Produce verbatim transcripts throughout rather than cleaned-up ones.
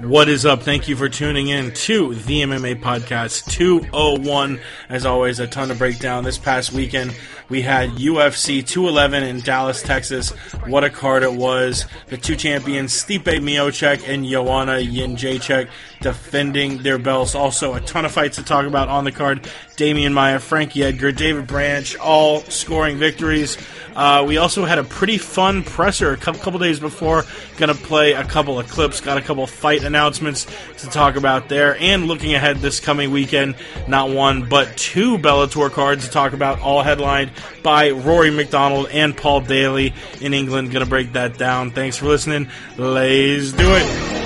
What is up? Thank you for tuning in to the M M A Podcast two oh one. As always, a ton to break down. This past weekend, we had U F C two eleven in Dallas, Texas. What a card it was. The two champions, Stipe Miocic and Joanna Jędrzejczyk, defending their belts. Also, a ton of fights to talk about on the card. Damian Maia, Frankie Edgar, David Branch, all scoring victories. Uh, we also had a pretty fun presser a couple, couple days before. Going to play a couple of clips, got a couple of fight announcements to talk about there. And looking ahead this coming weekend, not one, but two Bellator cards to talk about, all headlined by Rory McDonald and Paul Daly in England. Going to break that down. Thanks for listening. Let's do it.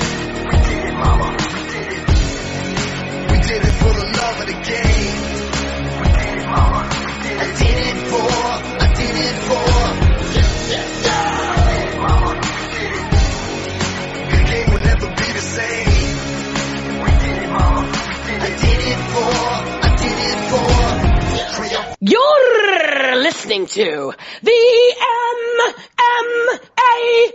You're listening to the M M A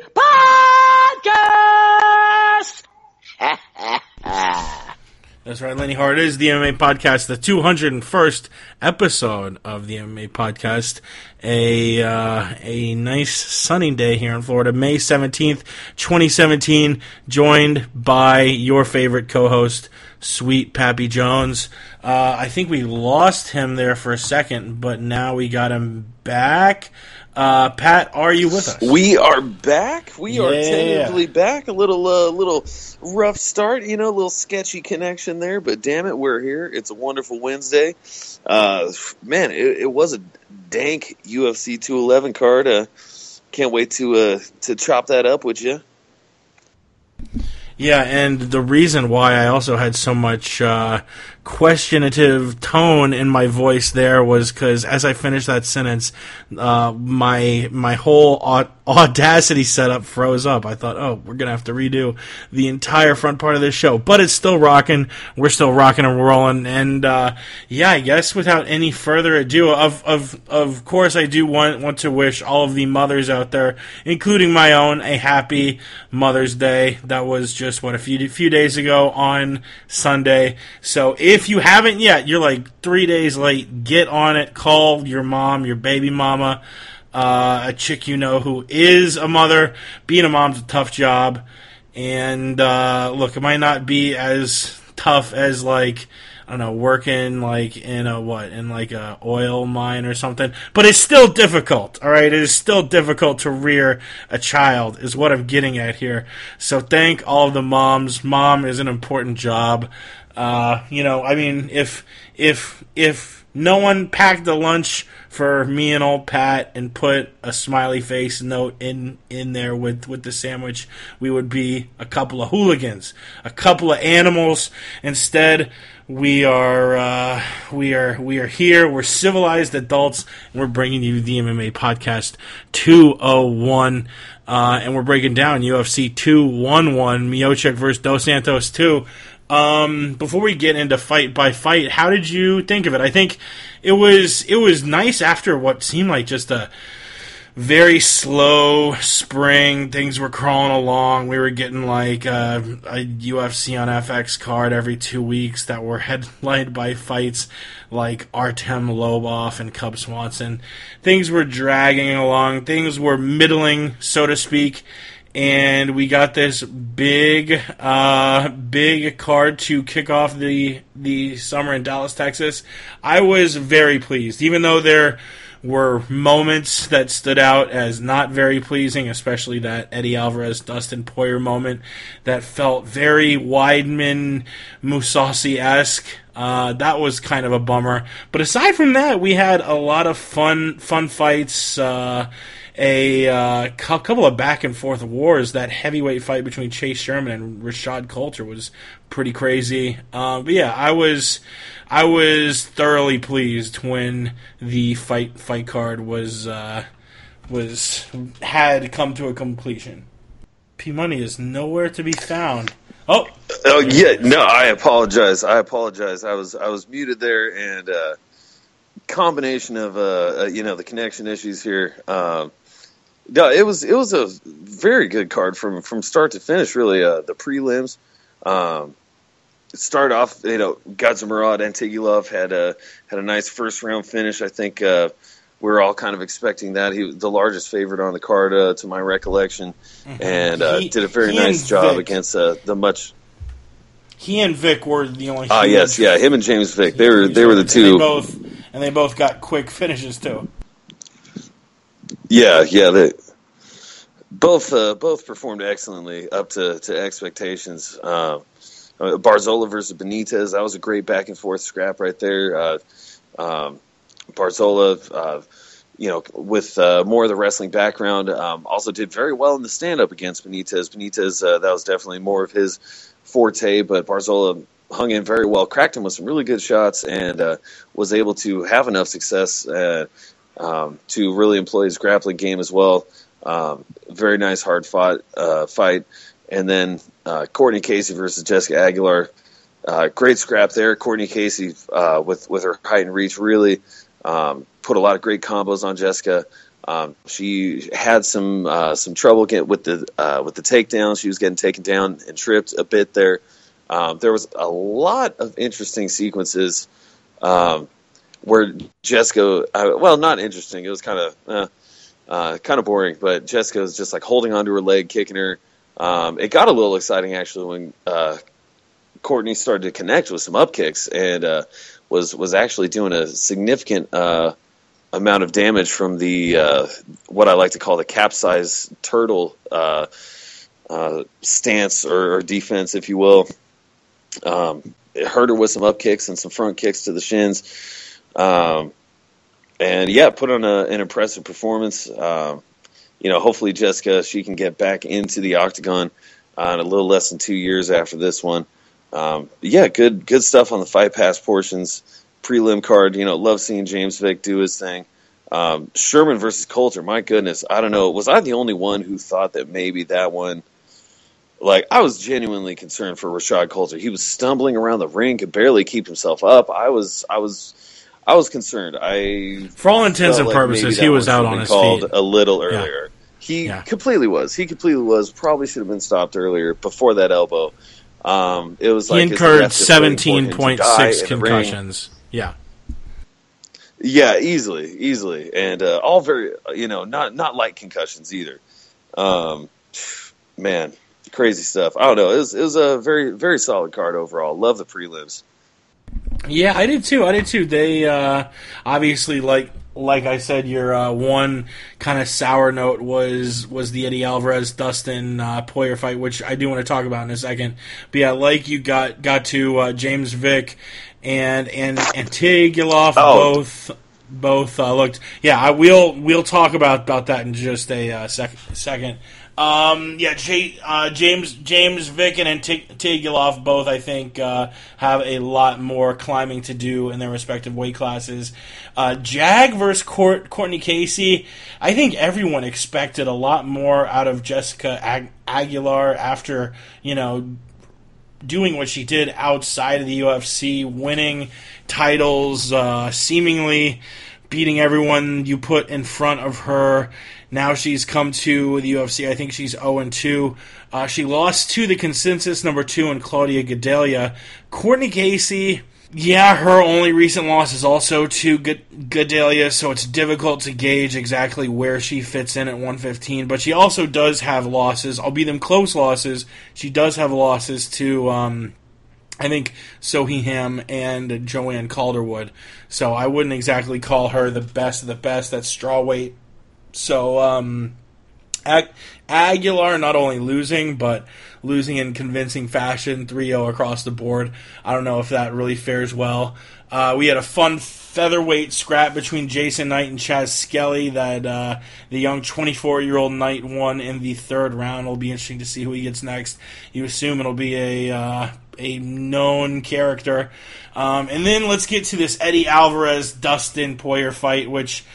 Podcast. That's right, Lenny Hart is the M M A Podcast, the two hundred first episode of the M M A Podcast. A uh, a nice sunny day here in Florida, May seventeenth, twenty seventeen, joined by your favorite co-host, Sweet Pappy Jones. Uh, I think we lost him there for a second, but now we got him back. Uh, Pat, are you with us? We are back. We yeah. are tentatively back. A little, uh, little rough start, you know, a little sketchy connection there, but damn it, we're here. It's a wonderful Wednesday. Uh, man, it, it was a dank U F C two eleven card. Uh, can't wait to uh, to chop that up with you. Yeah, and the reason why I also had so much uh, questionative tone in my voice there was because as I finished that sentence, uh, my my whole aud- Audacity setup froze up. I thought, oh, we're going to have to redo the entire front part of this show. But it's still rocking. We're still rocking and rolling. And, uh, yeah, I guess without any further ado, of of of course I do want, want to wish all of the mothers out there, including my own, a happy Mother's Day. That was just, what, a few, few days ago on Sunday. So if you haven't yet, you're like three days late. Get on it. Call your mom, your baby mama. Uh, a chick you know who is a mother. Being a mom's a tough job. And, uh, look, it might not be as tough as, like, I don't know, working, like, in a, what, in, like, a oil mine or something. But it's still difficult, all right? It is still difficult to rear a child, is what I'm getting at here. So thank all of the moms. Mom is an important job. Uh, you know, I mean, if, if, if no one packed a lunch for me and old Pat and put a smiley face note in, in there with, with the sandwich, we would be a couple of hooligans, a couple of animals. Instead, we are uh, we are we are here. We're civilized adults, and we're bringing you the M M A Podcast two oh one, uh, and we're breaking down U F C two eleven, Miocic versus Dos Santos two. Um, before we get into fight by fight, how did you think of it? I think it was it was nice after what seemed like just a very slow spring. Things were crawling along. We were getting like a, a U F C on F X card every two weeks that were headlined by fights like Artem Lobov and Cub Swanson. Things were dragging along. Things were middling, so to speak. And we got this big, uh, big card to kick off the the summer in Dallas, Texas. I was very pleased, even though there were moments that stood out as not very pleasing, especially that Eddie Alvarez, Dustin Poirier moment that felt very Weidman, Mousasi-esque. Uh, that was kind of a bummer. But aside from that, we had a lot of fun, fun fights. Uh, a uh, cu- couple of back and forth wars. That heavyweight fight between Chase Sherman and Rashad Coulter was pretty crazy. Uh, but yeah, I was I was thoroughly pleased when the fight fight card was uh, was had come to a completion. P Money is nowhere to be found. Oh, oh yeah, no, I apologize. I apologize. I was I was muted there, and uh, combination of uh, uh, you know the connection issues here. Uh, no, it was it was a very good card from from start to finish. Really, uh, the prelims. Um, it started off, you know, Gadzhimurad Antigulov had a had a nice first round finish. I think uh, we were all kind of expecting that. He was the largest favorite on the card, uh, to my recollection, mm-hmm. and uh, he, did a very nice job Vic, against uh, the much. He and Vic were the only. Ah, uh, yes, yeah, him and James Vick. They were they were the two. And they both and they both got quick finishes too. Yeah, yeah, they both uh, both performed excellently up to to expectations. Uh, Uh, Barzola versus Benitez, that was a great back and forth scrap right there. Uh, um, Barzola, uh, you know, with uh, more of the wrestling background, um, also did very well in the stand up against Benitez. Benitez, uh, that was definitely more of his forte, but Barzola hung in very well, cracked him with some really good shots, and uh, was able to have enough success uh, um, to really employ his grappling game as well. Um, very nice, hard fought uh, fight. And then uh, Courtney Casey versus Jessica Aguilar. Uh, great scrap there. Courtney Casey, uh, with, with her height and reach, really um, put a lot of great combos on Jessica. Um, she had some uh, some trouble getting with the uh, with the takedown. She was getting taken down and tripped a bit there. Um, there was a lot of interesting sequences um, where Jessica, uh, well, not interesting. It was kind of uh, uh, kind of boring, but Jessica was just like holding onto her leg, kicking her. Um, it got a little exciting actually when uh, Courtney started to connect with some up kicks and uh, was was actually doing a significant uh, amount of damage from the uh, what I like to call the capsize turtle uh, uh, stance or, or defense, if you will. Um, it hurt her with some up kicks and some front kicks to the shins, um, and yeah, put on a, an impressive performance. Um, You know, hopefully Jessica, she can get back into the octagon uh, in a little less than two years after this one. Um, yeah, good good stuff on the Fight Pass portions. Prelim card, you know, love seeing James Vick do his thing. Um, Sherman versus Coulter, my goodness. I don't know. Was I the only one who thought that maybe that one, like, I was genuinely concerned for Rashad Coulter. He was stumbling around the ring, could barely keep himself up. I was, I was... I was concerned. I For all intents and like purposes, he was out on his feet. A little earlier. Yeah. He yeah. completely was. He completely was. Probably should have been stopped earlier before that elbow. Um, it was he like incurred seventeen point six concussions. Yeah. Yeah, easily, easily, and uh, all very, you know, not not light concussions either. Um, man, crazy stuff. I don't know. It was, it was a very very solid card overall. Love the prelims. Yeah, I did too. I did too. They uh, obviously, like like I said, your uh, one kind of sour note was was the Eddie Alvarez Dustin uh, Poirier fight, which I do want to talk about in a second. But yeah, like you got got to uh, James Vick and and Antigulov oh. both both uh, looked. Yeah, I will we'll talk about, about that in just a uh, sec- second. Um, yeah, J, uh, James James Vick and Antigulov both, I think, uh, have a lot more climbing to do in their respective weight classes. Uh, Jag versus Court, Courtney Casey, I think everyone expected a lot more out of Jessica Ag- Aguilar after, you know, doing what she did outside of the U F C, winning titles, uh, seemingly beating everyone you put in front of her. Now she's come to the U F C. I think she's oh and two. Uh, she lost to the consensus number two in Claudia Gadelha. Courtney Casey, yeah, her only recent loss is also to Gadelha, so it's difficult to gauge exactly where she fits in at one fifteen. But she also does have losses, albeit them close losses. She does have losses to, um, I think, Sohee Ham and Joanne Calderwood. So I wouldn't exactly call her the best of the best at strawweight. So, um, Ag- Aguilar not only losing, but losing in convincing fashion, three oh across the board. I don't know if that really fares well. Uh, we had a fun featherweight scrap between Jason Knight and Chaz Skelly that uh, the young twenty-four-year-old Knight won in the third round. It'll be interesting to see who he gets next. You assume it'll be a uh, a known character. Um, and then let's get to this Eddie Alvarez-Dustin Poirier fight, which...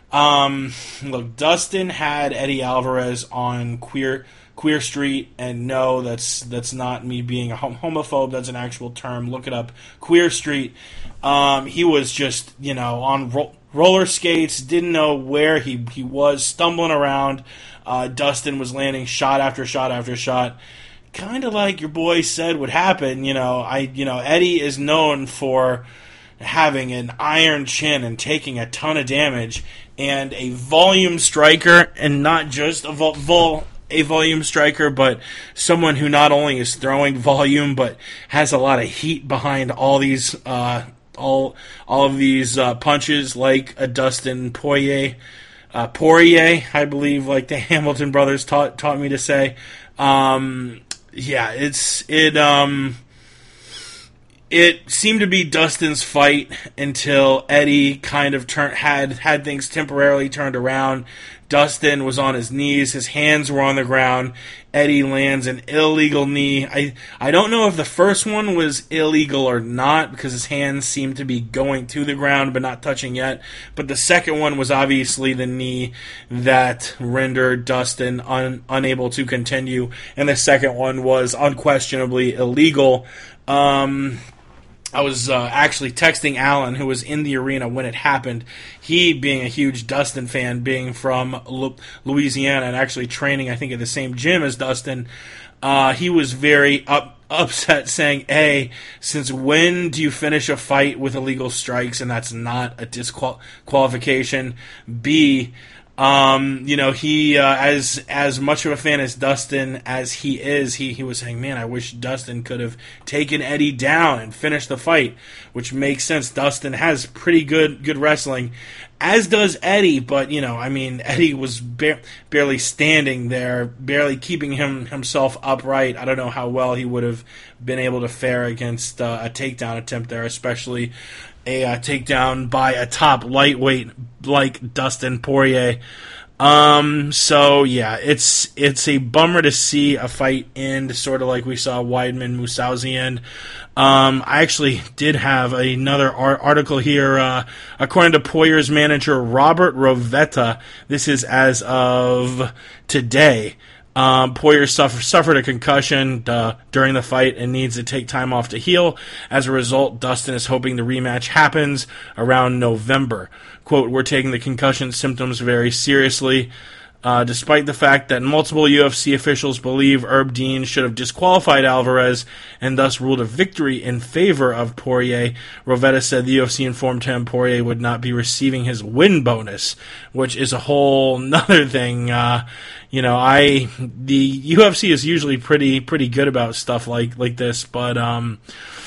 Um, look, Dustin had Eddie Alvarez on Queer Queer Street, and no, that's that's not me being a homophobe. That's an actual term. Look it up. Queer Street. Um, he was just, you know, on ro- roller skates. Didn't know where he he was, stumbling around. Uh, Dustin was landing shot after shot after shot. kind of like your boy said would happen. You know, I you know Eddie is known for having an iron chin and taking a ton of damage, and a volume striker, and not just a vol, vol a volume striker, but someone who not only is throwing volume but has a lot of heat behind all these uh, all all of these uh, punches, like a Dustin Poirier. Uh, Poirier, I believe, like the Hamilton brothers taught taught me to say. Um, yeah, it's it. Um, it seemed to be Dustin's fight until Eddie kind of turned had had things temporarily turned around. Dustin was on his knees, his hands were on the ground. Eddie lands an illegal knee. I I don't know if the first one was illegal or not, because his hands seemed to be going to the ground but not touching yet. But the second one was obviously the knee that rendered Dustin un, unable to continue, and the second one was unquestionably illegal. Um... I was uh, actually texting Alan, who was in the arena when it happened. He, being a huge Dustin fan, being from Lu- Louisiana and actually training, I think, at the same gym as Dustin, uh, he was very up- upset, saying, A, since when do you finish a fight with illegal strikes and that's not a disqualification? B, Um, you know, he, uh, as, as much of a fan as Dustin as he is, he, he was saying, man, I wish Dustin could have taken Eddie down and finished the fight, which makes sense. Dustin has pretty good, good wrestling, as does Eddie, but, you know, I mean, Eddie was ba- barely standing there, barely keeping him himself upright. I don't know how well he would have been able to fare against uh, a takedown attempt there, especially a uh, takedown by a top lightweight like Dustin Poirier. Um, so yeah, it's it's a bummer to see a fight end sort of like we saw Weidman Mousasi end. Um, I actually did have another ar- article here. Uh, according to Poirier's manager Robert Rovetta, this is as of today. Um, Poirier suffer, suffered a concussion uh, during the fight and needs to take time off to heal. As a result, Dustin is hoping the rematch happens around November. Quote, we're taking the concussion symptoms very seriously. Uh, despite the fact that multiple U F C officials believe Herb Dean should have disqualified Alvarez and thus ruled a victory in favor of Poirier, Rovetta said the U F C informed him Poirier would not be receiving his win bonus, which is a whole nother thing. Uh, you know, I the U F C is usually pretty pretty good about stuff like like this, but um.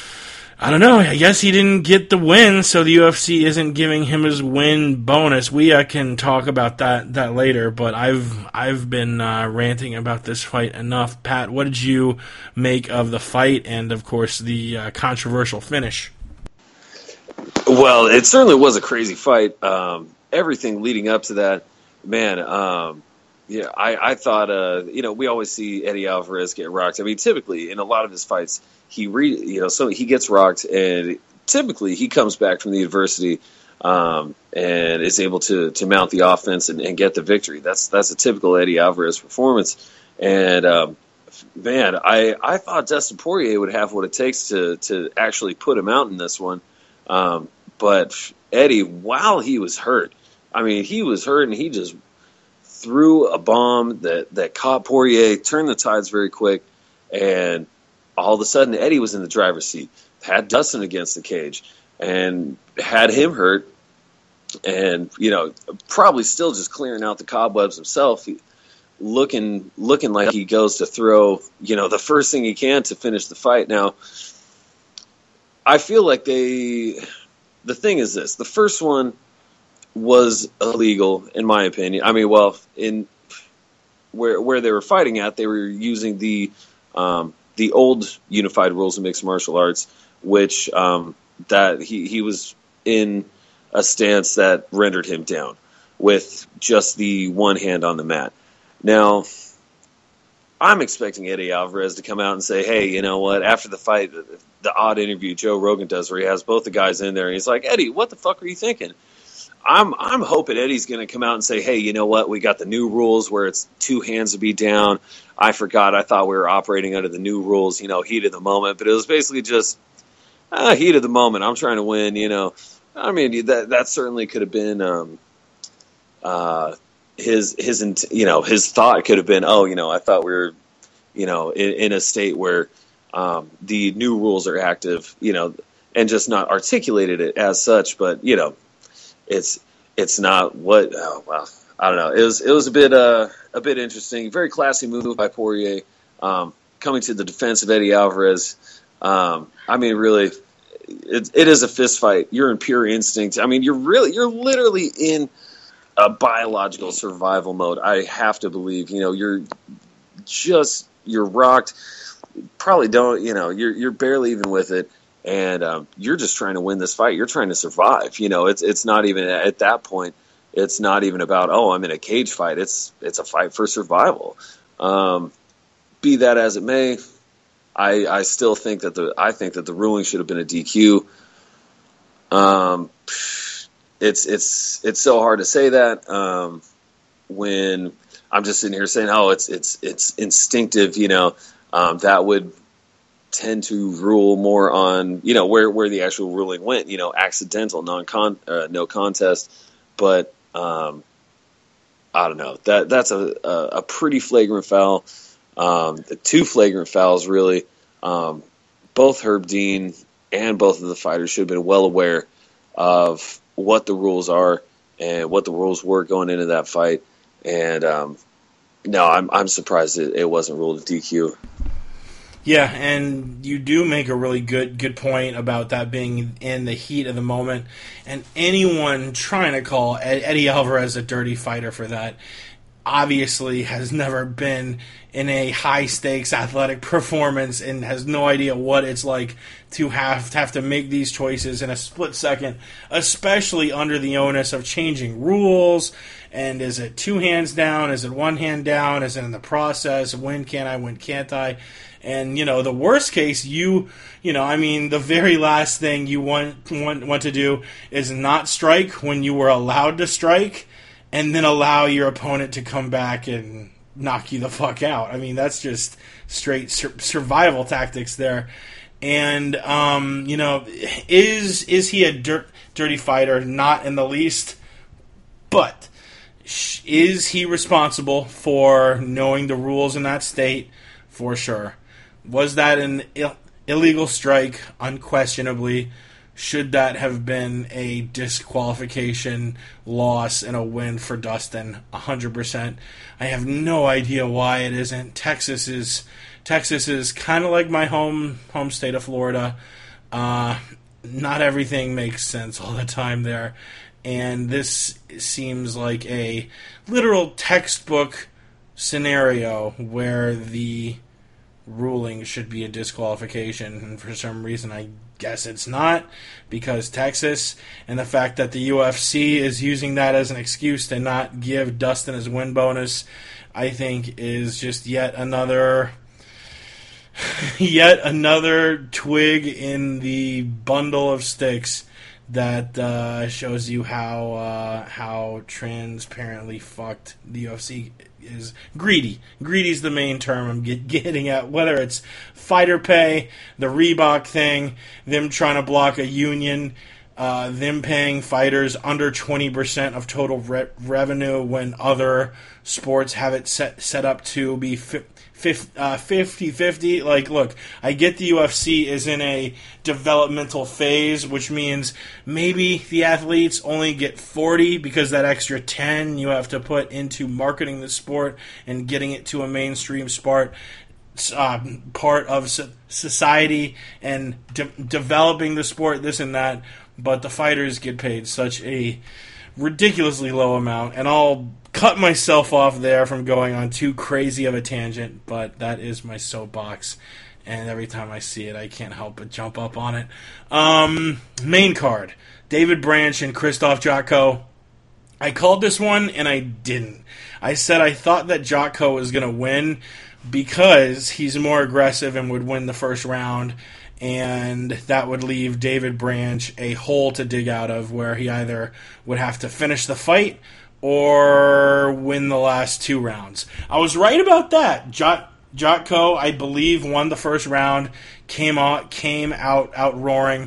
I don't know. I guess he didn't get the win, so the U F C isn't giving him his win bonus. We uh, can talk about that that later, but I've I've been uh, ranting about this fight enough. Pat, what did you make of the fight and, of course, the uh, controversial finish? Well, it certainly was a crazy fight. Um, everything leading up to that, man. Um, yeah, I, I thought, uh, you know, we always see Eddie Alvarez get rocked. I mean, typically in a lot of his fights, he re, you know, so he gets rocked, and typically he comes back from the adversity um, and is able to to mount the offense and, and get the victory. That's that's a typical Eddie Alvarez performance. And um, man, I, I thought Dustin Poirier would have what it takes to to actually put him out in this one. Um, but Eddie, while he was hurt, I mean, he was hurt, and he just threw a bomb that, that caught Poirier, turned the tides very quick, and all of a sudden Eddie was in the driver's seat, had Dustin against the cage, and had him hurt, and, you know, probably still just clearing out the cobwebs himself, he, looking looking like he goes to throw, you know, the first thing he can to finish the fight. Now, I feel like they, the thing is this, the first one was illegal, in my opinion. I mean, well, in where where they were fighting at, they were using the um, the old unified rules of mixed martial arts, which um, that he, he was in a stance that rendered him down with just the one hand on the mat. Now, I'm expecting Eddie Alvarez to come out and say, hey, you know what, after the fight, the, the odd interview Joe Rogan does where he has both the guys in there, and he's like, Eddie, what the fuck are you thinking? I'm I'm hoping Eddie's going to come out and say, hey, you know what, we got the new rules where it's two hands to be down. I forgot. I thought we were operating under the new rules, you know, heat of the moment. But it was basically just uh, heat of the moment. I'm trying to win, you know. I mean, that that certainly could have been um, uh, his, his you know, his thought could have been, oh, you know, I thought we were you know, in, in a state where um, the new rules are active, you know, and just not articulated it as such. But, you know, it's it's not what, oh, well, I don't know. It was, it was a bit uh, a bit interesting. Very classy move by Poirier, um, coming to the defense of Eddie Alvarez. Um, I mean, really, it, it is a fist fight. You're in pure instinct. I mean, you're really, you're literally in a biological survival mode. I have to believe, you know, you're just, you're rocked. Probably don't, you know, you're, you're barely even with it. And, um, you're just trying to win this fight. You're trying to survive. You know, it's, it's not even at that point, it's not even about, oh, I'm in a cage fight. It's, it's a fight for survival. Um, be that as it may, I, I still think that the, I think that the ruling should have been a D Q. Um, It's it's it's so hard to say that um, when I'm just sitting here saying, oh, it's it's it's instinctive, you know, um, that would tend to rule more on, you know, where, where the actual ruling went, you know, accidental, non con uh, no contest, but um, I don't know, that that's a a, a pretty flagrant foul. Um, the two flagrant fouls really, um, both Herb Dean and both of the fighters should have been well aware of what the rules are and what the rules were going into that fight. And um, no, I'm I'm surprised it, it wasn't ruled a D Q. Yeah, and you do make a really good good point about that being in the heat of the moment. And anyone trying to call Ed, Eddie Alvarez a dirty fighter for that obviously has never been in a high-stakes athletic performance and has no idea what it's like to have to have to make these choices in a split second, especially under the onus of changing rules. And is it two hands down? Is it one hand down? Is it in the process? When can I? When can't I? And, you know, the worst case, you, you know, I mean, the very last thing you want, want, want to do is not strike when you were allowed to strike, and then allow your opponent to come back and knock you the fuck out. I mean, that's just straight sur- survival tactics there. And, um, you know, is is he a dir- dirty fighter? Not in the least. But sh- is he responsible for knowing the rules in that state? For sure. Was that an Ill- illegal strike? Unquestionably. Should that have been a disqualification, loss, and a win for Dustin? one hundred percent. I have no idea why it isn't. Texas is Texas is kind of like my home home state of Florida. Uh, not everything makes sense all the time there. And this seems like a literal textbook scenario where the ruling should be a disqualification, and for some reason I guess it's not, because Texas, and the fact that the U F C is using that as an excuse to not give Dustin his win bonus, I think is just yet another yet another twig in the bundle of sticks that uh, shows you how uh, how transparently fucked the U F C is. Greedy. Greedy's the main term I'm get, getting at. Whether it's fighter pay, the Reebok thing, them trying to block a union, uh, them paying fighters under twenty percent of total re- revenue when other sports have it set set up to be fi- fifty-fifty. Like, look, I get the U F C is in a developmental phase, which means maybe the athletes only get forty because that extra ten you have to put into marketing the sport and getting it to a mainstream sport, uh, part of society and de- developing the sport, this and that. But the fighters get paid such a ridiculously low amount, and I'll cut myself off there from going on too crazy of a tangent, but that is my soapbox, and every time I see it, I can't help but jump up on it. Um, main card, David Branch and Krzysztof Jotko. I called this one, and I didn't. I said I thought that Jotko was going to win because he's more aggressive and would win the first round, and that would leave David Branch a hole to dig out of where he either would have to finish the fight or win the last two rounds. I was right about that. Jot, Jotko, I believe, won the first round, came out, came out, out roaring,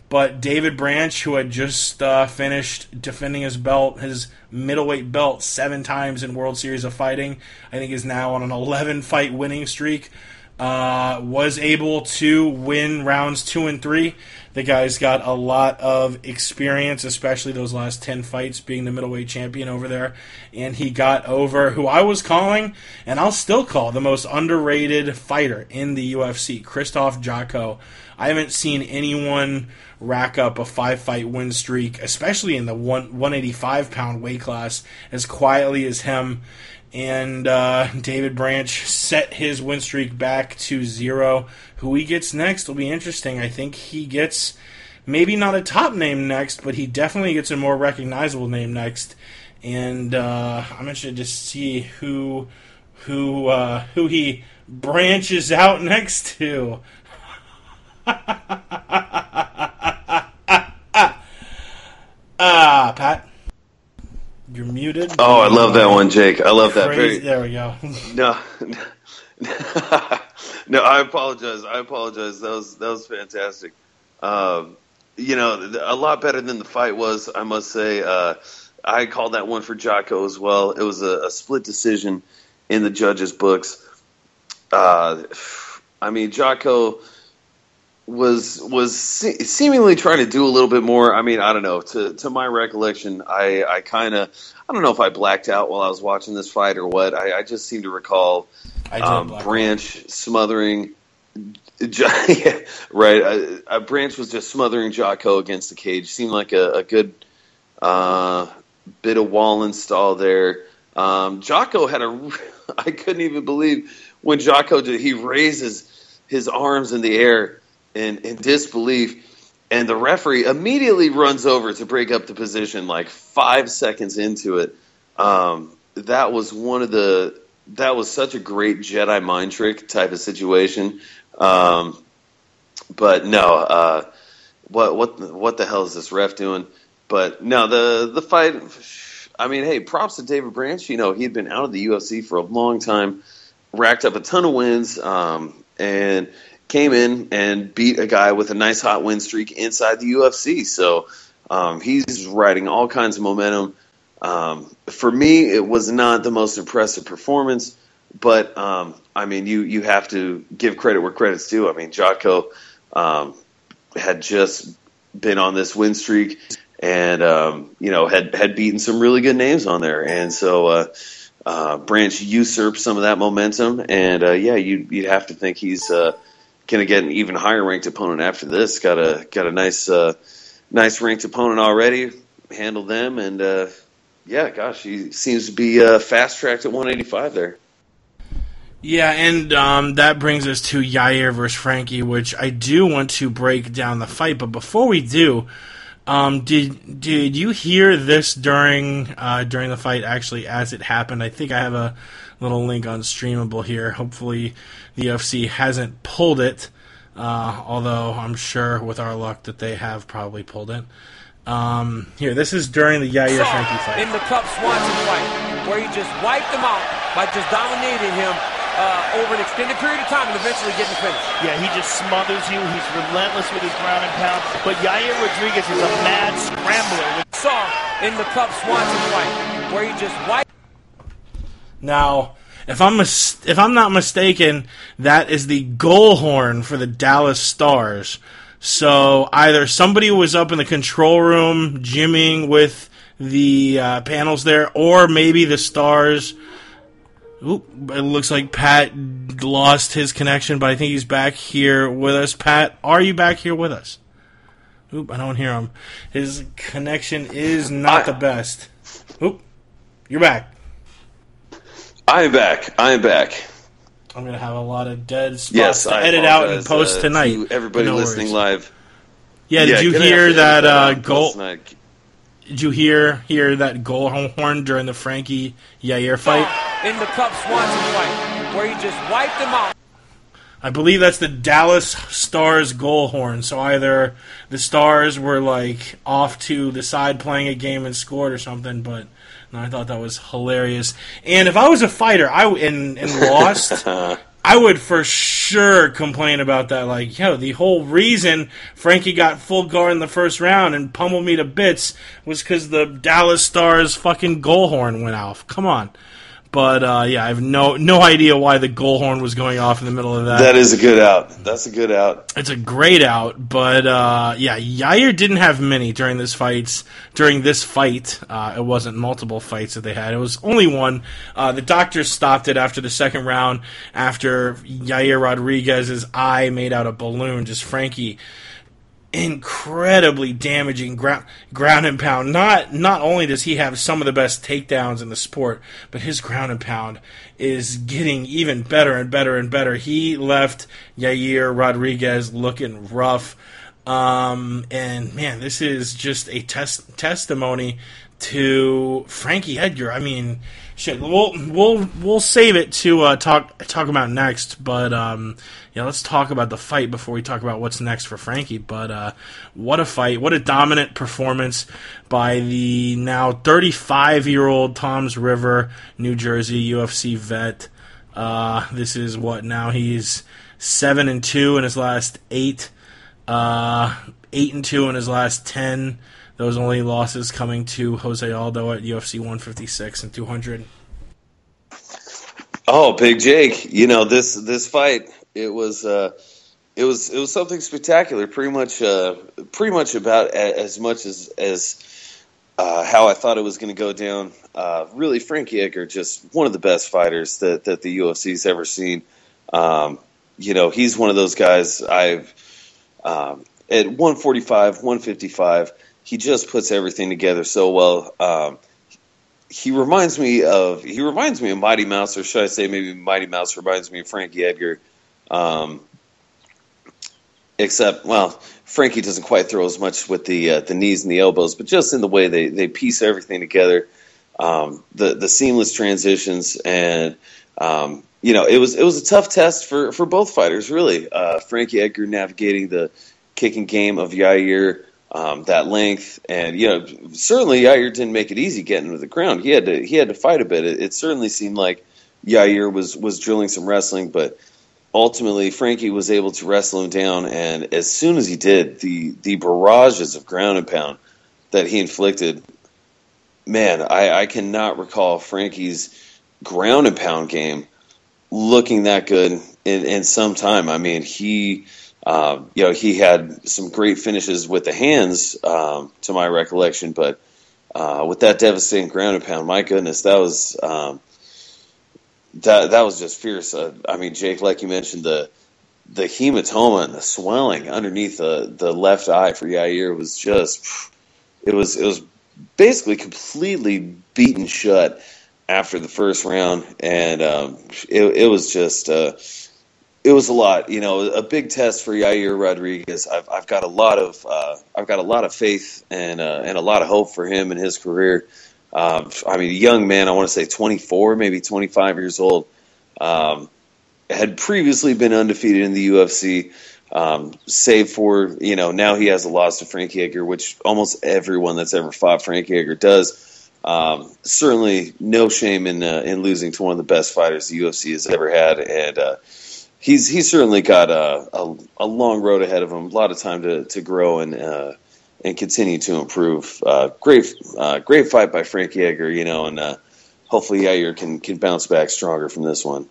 But David Branch, who had just uh, finished defending his belt, his middleweight belt, seven times in World Series of Fighting, I think is now on an eleven-fight winning streak, uh, was able to win rounds two and three. The guy's got a lot of experience, especially those last ten fights, being the middleweight champion over there. And he got over who I was calling, and I'll still call, the most underrated fighter in the U F C, Krzysztof Jotko. I haven't seen anyone rack up a five-fight win streak, especially in the one eighty-five pound weight class, as quietly as him. And uh, David Branch set his win streak back to zero. Who he gets next will be interesting. I think he gets maybe not a top name next, but he definitely gets a more recognizable name next. And uh, I'm interested to see who who uh, who he branches out next to. Ah, Pat. You're muted. Oh, I love that one, Jake. I love that. Crazy. Very, there we go. no, no, I apologize. I apologize. That was that was fantastic. Um, you know, a lot better than the fight was, I must say. Uh, I called that one for Jotko as well. It was a, a split decision in the judges' books. Uh, I mean, Jotko was was se- seemingly trying to do a little bit more. I mean, I don't know. To to my recollection, I, I kind of, I don't know if I blacked out while I was watching this fight or what. I, I just seem to recall um, Branch out. smothering, yeah, right. Uh, uh, Branch was just smothering Jotko against the cage. Seemed like a, a good uh, bit of wall install there. Um, Jotko had a, I couldn't even believe when Jotko did, he raises his arms in the air in, in disbelief, and the referee immediately runs over to break up the position like five seconds into it. Um, that was one of the, that was such a great Jedi mind trick type of situation. Um, but no, uh, what, what, what the hell is this ref doing? But no, the, the fight, I mean, hey, props to David Branch. You know, he had been out of the U F C for a long time, racked up a ton of wins, um, and came in and beat a guy with a nice hot win streak inside the U F C. So um, he's riding all kinds of momentum. Um, for me, it was not the most impressive performance, but um, I mean, you you have to give credit where credit's due. I mean, Jotko um, had just been on this win streak, and um, you know had had beaten some really good names on there, and so uh, uh, Branch usurped some of that momentum, and uh, yeah, you you'd have to think he's uh, going to get an even higher ranked opponent after this. Got a got a nice uh, nice ranked opponent already. Handled them, and uh, yeah, gosh, he seems to be uh, fast tracked at one eighty-five there. Yeah, and um, that brings us to Yair versus Frankie, which I do want to break down the fight. But before we do, um, did did you hear this during uh, during the fight? Actually, as it happened, I think I have a little link on Streamable here. Hopefully, the U F C hasn't pulled it, uh, although I'm sure with our luck that they have probably pulled it. Um, here, this is during the Yair Frankie fight. In the Cub Swanson fight, where he just wiped him out by just dominating him uh, over an extended period of time and eventually getting the finish. Yeah, he just smothers you. He's relentless with his ground and pound. But Yair Rodriguez is a mad scrambler. Saw in the Cub Swanson fight, where he just wiped. Now, if I'm mis- if I'm not mistaken, that is the goal horn for the Dallas Stars. So either somebody was up in the control room gymming with the uh, panels there, or maybe the Stars. Oop, it looks like Pat lost his connection, but I think he's back here with us. Pat, are you back here with us? Oop, I don't hear him. His connection is not I, the best. Oop, you're back. I am back. I am back. I'm going to have a lot of dead spots yes, to I edit out and post uh, tonight. To everybody no listening worries. live. Yeah, yeah did you hear that, that uh, goal? Tonight. Did you hear hear that goal horn during the Frankie Yair fight? In the Cub Swanson fight, where he just wiped him out. I believe that's the Dallas Stars goal horn. So either the Stars were like off to the side playing a game and scored or something, but no, I thought that was hilarious. And if I was a fighter, I and, and lost, I I would for sure complain about that. Like, yo, the whole reason Frankie got full guard in the first round and pummeled me to bits was because the Dallas Stars fucking goal horn went off. Come on. But, uh, yeah, I have no no idea why the goal horn was going off in the middle of that. That is a good out. That's a good out. It's a great out, but, uh, yeah, Yair didn't have many during this fights. During this fight, uh, it wasn't multiple fights that they had. It was only one. Uh, the doctors stopped it after the second round after Yair Rodriguez's eye made out a balloon. Just Frankie, incredibly damaging ground ground and pound. Not not only does he have some of the best takedowns in the sport, but his ground and pound is getting even better and better and better. He left Yair Rodriguez looking rough. Um, and man, this is just a test testimony to Frankie Edgar. I mean, shit. We'll we'll we'll save it to uh, talk talk about next. But um, yeah, let's talk about the fight before we talk about what's next for Frankie. But uh, what a fight! What a dominant performance by the now thirty-five-year-old Toms River, New Jersey U F C vet. Uh, this is what now he's seven and two in his last eight. Uh, eight and two in his last ten. Those only losses coming to Jose Aldo at U F C one fifty-six and two hundred. Oh, Big Jake! You know this this fight. It was uh, it was it was something spectacular. Pretty much, uh, pretty much about as much as as uh, how I thought it was going to go down. Uh, really, Frankie Edgar, just one of the best fighters that that the U F C's ever seen. Um, you know, he's one of those guys. I've um, at one forty-five, one fifty-five. He just puts everything together so well. Um, he reminds me of he reminds me of Mighty Mouse, or should I say maybe Mighty Mouse reminds me of Frankie Edgar. Um, except, well, Frankie doesn't quite throw as much with the uh, the knees and the elbows, but just in the way they, they piece everything together, um, the the seamless transitions, and um, you know, it was it was a tough test for, for both fighters, really. Uh, Frankie Edgar navigating the kicking game of Yair. Um, that length, and you know, certainly Yair didn't make it easy getting to the ground. He had to he had to fight a bit. It, it certainly seemed like Yair was was drilling some wrestling, but ultimately Frankie was able to wrestle him down. And as soon as he did, the the barrages of ground and pound that he inflicted, man, I, I cannot recall Frankie's ground and pound game looking that good in, in some time. I mean, he. Uh, you know, he had some great finishes with the hands, um, to my recollection, but uh, with that devastating ground and pound, my goodness, that was um, that that was just fierce. Uh, I mean, Jake, like you mentioned, the the hematoma and the swelling underneath the, the left eye for Yair was just it was it was basically completely beaten shut after the first round, and um, it, it was just. Uh, It was a lot, you know, a big test for Yair Rodriguez. I've, I've got a lot of, uh, I've got a lot of faith and uh, and a lot of hope for him and his career. Um, I mean, a young man, I want to say twenty-four, maybe twenty-five years old, um, had previously been undefeated in the U F C, um, save for, you know, now he has a loss to Frankie Edgar, which almost everyone that's ever fought Frankie Edgar does. Um, certainly, no shame in uh, in losing to one of the best fighters the U F C has ever had, and. Uh, He's he's certainly got a, a a long road ahead of him, a lot of time to, to grow and uh, and continue to improve. Uh, great uh, great fight by Frankie Edgar, you know, and uh, hopefully Yair can can bounce back stronger from this one.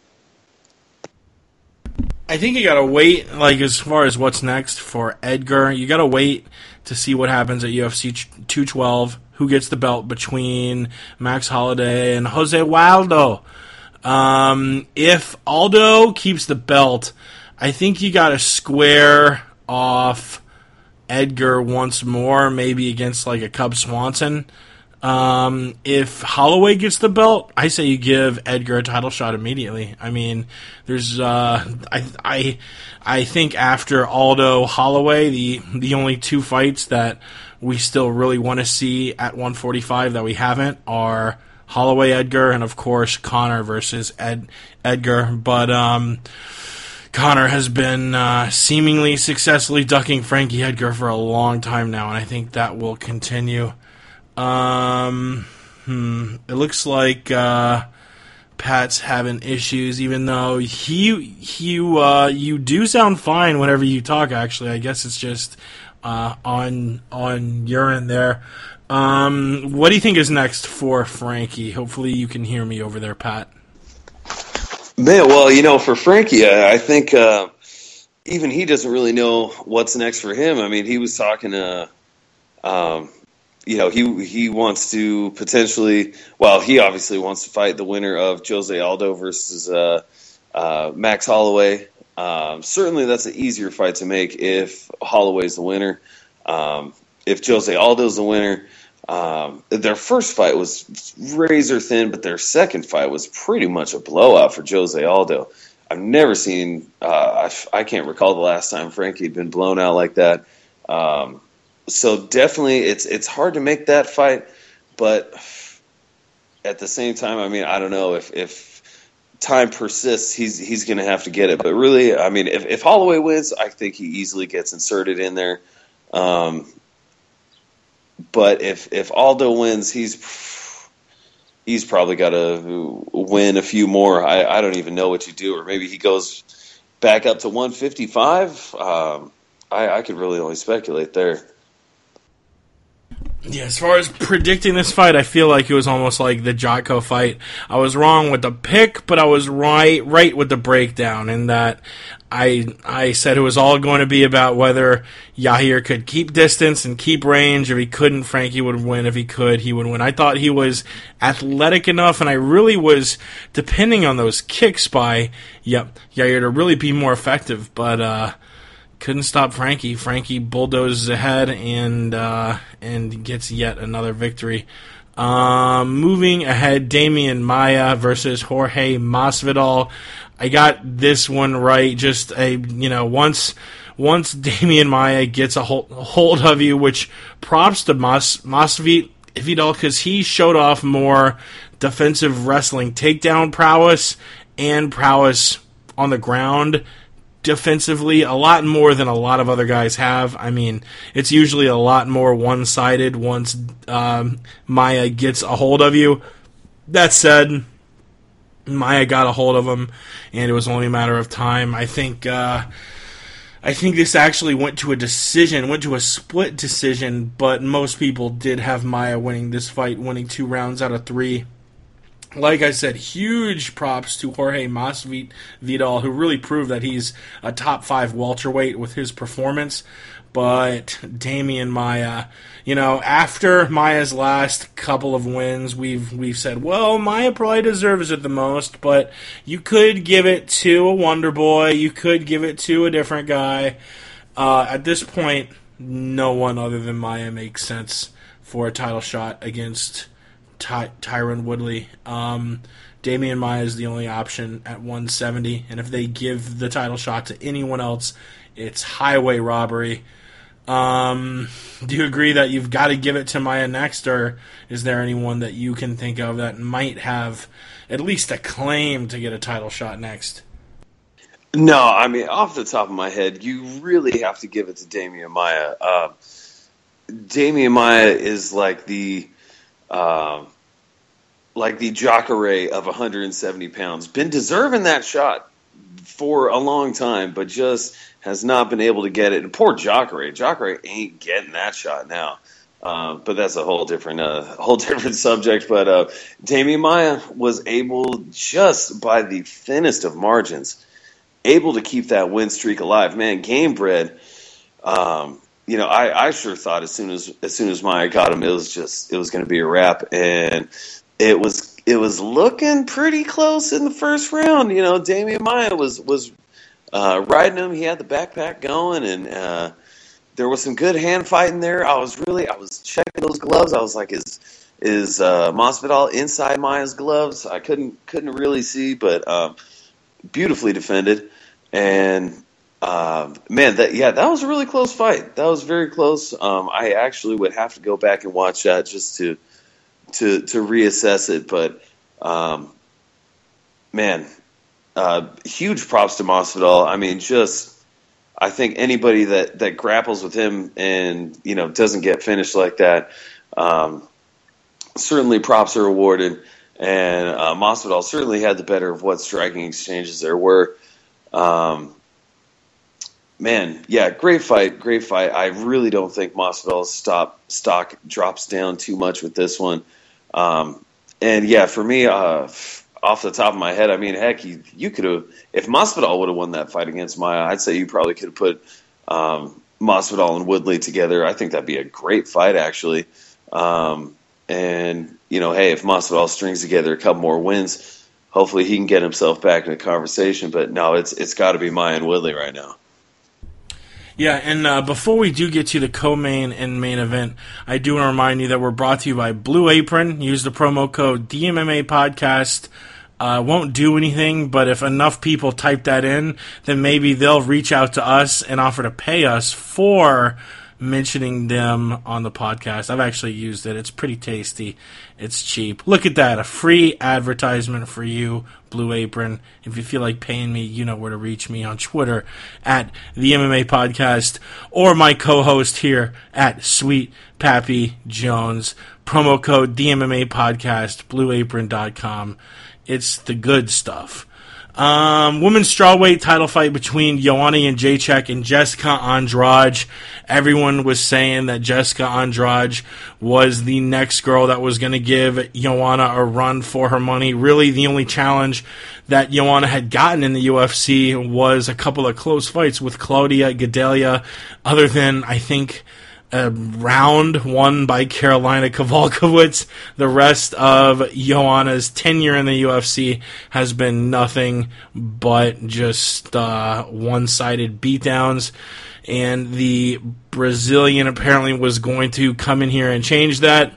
I think you gotta wait, like as far as what's next for Edgar, you gotta wait to see what happens at U F C two twelve. Who gets the belt between Max Holloway and Jose Waldo? Um, if Aldo keeps the belt, I think you got to square off Edgar once more, maybe against like a Cub Swanson. Um, if Holloway gets the belt, I say you give Edgar a title shot immediately. I mean, there's, uh, I, I, I think after Aldo Holloway, the the only two fights that we still really want to see at one forty-five that we haven't are Holloway Edgar, and of course Conor versus Ed Edgar. But um, Conor has been uh, seemingly successfully ducking Frankie Edgar for a long time now, and I think that will continue. Um, hmm, it looks like uh, Pat's having issues, even though he he uh, you do sound fine whenever you talk. Actually, I guess it's just uh, on on your end there. Um, what do you think is next for Frankie? Hopefully, you can hear me over there, Pat. Man, well, you know, for Frankie, I, I think uh, even he doesn't really know what's next for him. I mean, he was talking to, um, you know, he he wants to potentially, well, he obviously wants to fight the winner of Jose Aldo versus uh, uh, Max Holloway. Um, certainly, that's an easier fight to make if Holloway's the winner. Um, if Jose Aldo's the winner. Um, their first fight was razor thin, but their second fight was pretty much a blowout for Jose Aldo. I've never seen, uh, I, I can't recall the last time Frankie had been blown out like that. Um, so definitely it's, it's hard to make that fight, but at the same time, I mean, I don't know if, if time persists, he's, he's going to have to get it. But really, I mean, if, if Holloway wins, I think he easily gets inserted in there. Um, But if, if Aldo wins, he's he's probably got to win a few more. I, I don't even know what you do. Or maybe he goes back up to one fifty-five. Um, I, I could really only speculate there. Yeah, as far as predicting this fight, I feel like it was almost like the Jotko fight. I was wrong with the pick, but I was right right with the breakdown in that I I said it was all going to be about whether Yair could keep distance and keep range. If he couldn't, Frankie would win. If he could, he would win. I thought he was athletic enough, and I really was depending on those kicks by yep, Yair to really be more effective, but uh couldn't stop Frankie. Frankie bulldozes ahead and uh, and gets yet another victory. Um, moving ahead, Damian Maia versus Jorge Masvidal. I got this one right. Just a you know once once Damian Maia gets a hold, hold of you, which props to Mas, Masvidal because he showed off more defensive wrestling takedown prowess and prowess on the ground. Defensively, a lot more than a lot of other guys have. I mean, it's usually a lot more one-sided once um, Maia gets a hold of you. That said, Maia got a hold of him, and it was only a matter of time. I think uh, I think this actually went to a decision, went to a split decision, but most people did have Maia winning this fight, winning two rounds out of three. Like I said, huge props to Jorge Masvidal, who really proved that he's a top five welterweight with his performance. But Damian Maia, you know, after Maia's last couple of wins, we've we've said, well, Maia probably deserves it the most, but you could give it to a Wonder Boy, you could give it to a different guy. Uh, at this point, no one other than Maia makes sense for a title shot against Ty- Tyron Woodley. Um, Damian Maia is the only option at one seventy, and if they give the title shot to anyone else, it's highway robbery. Um, do you agree that you've got to give it to Maia next, or is there anyone that you can think of that might have at least a claim to get a title shot next? No, I mean, off the top of my head, you really have to give it to Damian Maia. Uh, Damian Maia is like the Um, like the Jacare of one hundred seventy pounds. Been deserving that shot for a long time, but just has not been able to get it. And poor Jacare. Jacare ain't getting that shot now. Uh, but that's a whole different, uh, whole different subject. But uh, Damian Maia was able, just by the thinnest of margins, able to keep that win streak alive. Man, game bred. Um, You know, I, I sure thought as soon as as soon as Maia got him, it was just it was going to be a wrap, and it was it was looking pretty close in the first round. You know, Damian Maia was was uh, riding him. He had the backpack going, and uh, there was some good hand fighting there. I was really I was checking those gloves. I was like, is is uh, Masvidal inside Maia's gloves? I couldn't couldn't really see, but um, beautifully defended. And Uh, man, that yeah, that was a really close fight. That was very close. Um, I actually would have to go back and watch that just to to to reassess it. But um, man, uh, huge props to Masvidal. I mean, just I think anybody that, that grapples with him and you know doesn't get finished like that, um, certainly props are awarded. and uh, Masvidal certainly had the better of what striking exchanges there were. Um, man, yeah, great fight, great fight. I really don't think Masvidal's stop stock drops down too much with this one. Um, and yeah, for me, uh, off the top of my head, I mean, heck, you, you could have, if Masvidal would have won that fight against Maia, I'd say you probably could have put um, Masvidal and Woodley together. I think that'd be a great fight, actually. Um, and, you know, hey, if Masvidal strings together a couple more wins, hopefully he can get himself back in the conversation. But no, it's it's got to be Maia and Woodley right now. Yeah, and uh, before we do get to the co-main and main event, I do want to remind you that we're brought to you by Blue Apron. Use the promo code D M M A Podcast. Uh, won't do anything, but if enough people type that in, then maybe they'll reach out to us and offer to pay us for mentioning them on the podcast. I've actually used it. It's pretty tasty. It's cheap. Look at that. A free advertisement for you, Blue Apron. If you feel like paying me, you know where to reach me on Twitter at the M M A Podcast or my co-host here at Sweet Pappy Jones. Promo code D M M A Podcast, blue apron dot com. It's the good stuff. Um, women's strawweight title fight between Joanna Jędrzejczyk and Jessica Andrade. Everyone was saying that Jessica Andrade was the next girl that was going to give Joanna a run for her money. Really, the only challenge that Joanna had gotten in the U F C was a couple of close fights with Claudia Gadelha, other than, I think, a round won by Carolina Kowalkiewicz. The rest of Joanna's tenure in the U F C has been nothing but just uh, one-sided beatdowns. And the Brazilian apparently was going to come in here and change that.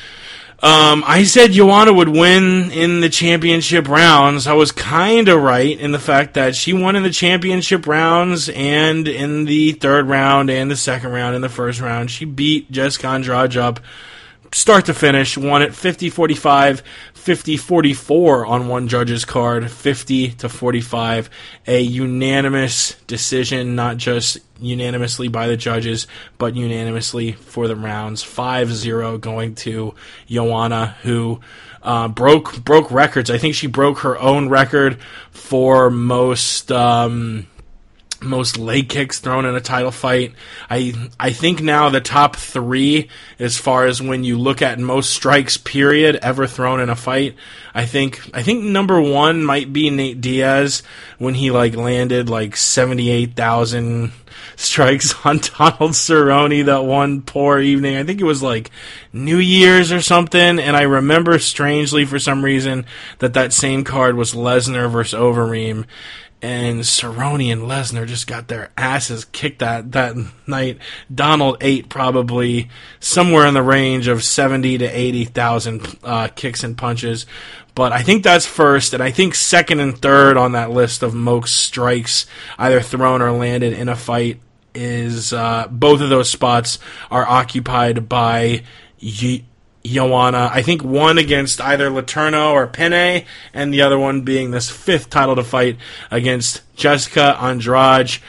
Um, I said Joanna would win in the championship rounds. I was kind of right in the fact that she won in the championship rounds and in the third round and the second round and the first round. She beat Jessica Andrade up start to finish, won it fifty forty-five, fifty forty-four on one judge's card, fifty to forty-five. A unanimous decision, not just unanimously by the judges, but unanimously for the rounds. five zero going to Joanna, who uh, broke broke records. I think she broke her own record for most um, most leg kicks thrown in a title fight. I I think now the top three, as far as when you look at most strikes period ever thrown in a fight, I think I think number one might be Nate Diaz when he like landed like seventy-eight thousand strikes on Donald Cerrone that one poor evening. I think it was like New Year's or something, and I remember strangely for some reason that that same card was Lesnar versus Overeem. And Cerrone and Lesnar just got their asses kicked that, that night. Donald ate probably somewhere in the range of seventy to eighty thousand uh, kicks and punches. But I think that's first, and I think second and third on that list of most strikes either thrown or landed in a fight is uh, both of those spots are occupied by Ye- Joanna. I think one against either Letourneau or Penne, and the other one being this fifth title to fight against Jessica Andrade.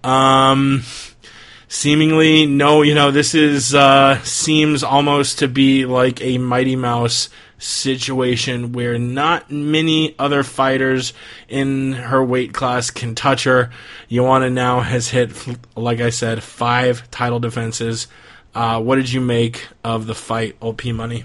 Um, seemingly, no, you know, this is uh, seems almost to be like a Mighty Mouse situation where not many other fighters in her weight class can touch her. Joanna now has hit, like I said, five title defenses. Uh, what did you make of the fight, O P Money?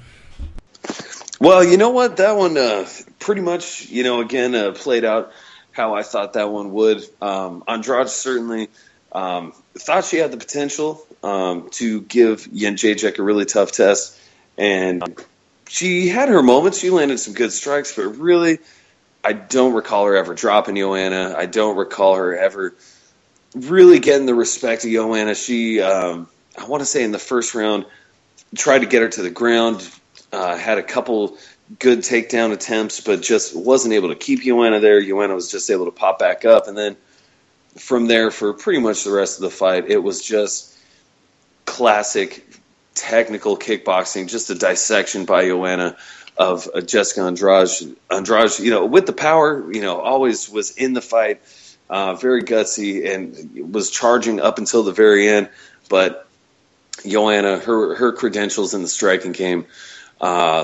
Well, you know what? That one uh, pretty much, you know, again, uh, played out how I thought that one would. Um, Andrade certainly um, thought she had the potential um, to give Jędrzejczyk a really tough test. And she had her moments. She landed some good strikes, but really, I don't recall her ever dropping Joanna. I don't recall her ever really getting the respect of Joanna. She... Um, I want to say in the first round, tried to get her to the ground, uh, had a couple good takedown attempts, but just wasn't able to keep Joanna there. Joanna was just able to pop back up. And then from there, for pretty much the rest of the fight, it was just classic technical kickboxing, just a dissection by Joanna of uh, Jessica Andrade. Andrade, you know, with the power, you know, always was in the fight, uh, very gutsy, and was charging up until the very end. But Joanna, her her credentials in the striking game, uh,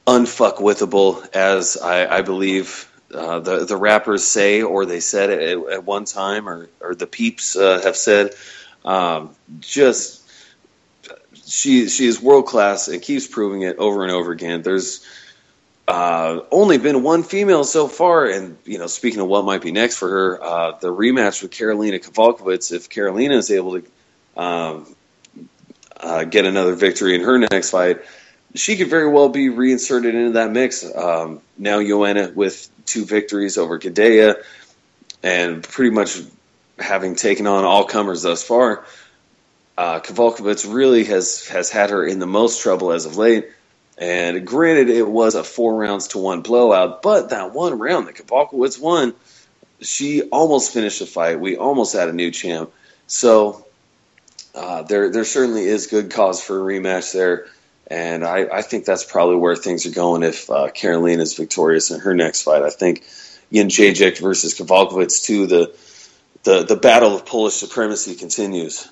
unfuckwithable, as I, I believe uh, the the rappers say, or they said it at, at one time, or or the peeps uh, have said. Um, just she she is world class and keeps proving it over and over again. There's uh, only been one female so far, and you know, speaking of what might be next for her, uh, the rematch with Karolina Kowalkiewicz. If Karolina is able to um, uh, get another victory in her next fight, she could very well be reinserted into that mix. Um, now Joanna with two victories over Gadea, and pretty much having taken on all comers thus far, uh, Kowalkiewicz really has, has had her in the most trouble as of late. And granted, it was a four rounds to one blowout, but that one round that Kowalkiewicz won, she almost finished the fight. We almost had a new champ. So uh, there there certainly is good cause for a rematch there. And I, I think that's probably where things are going if uh, Karolina is victorious in her next fight. I think Jędrzejczyk versus Kowalkiewicz, too, the The the battle of Polish supremacy continues.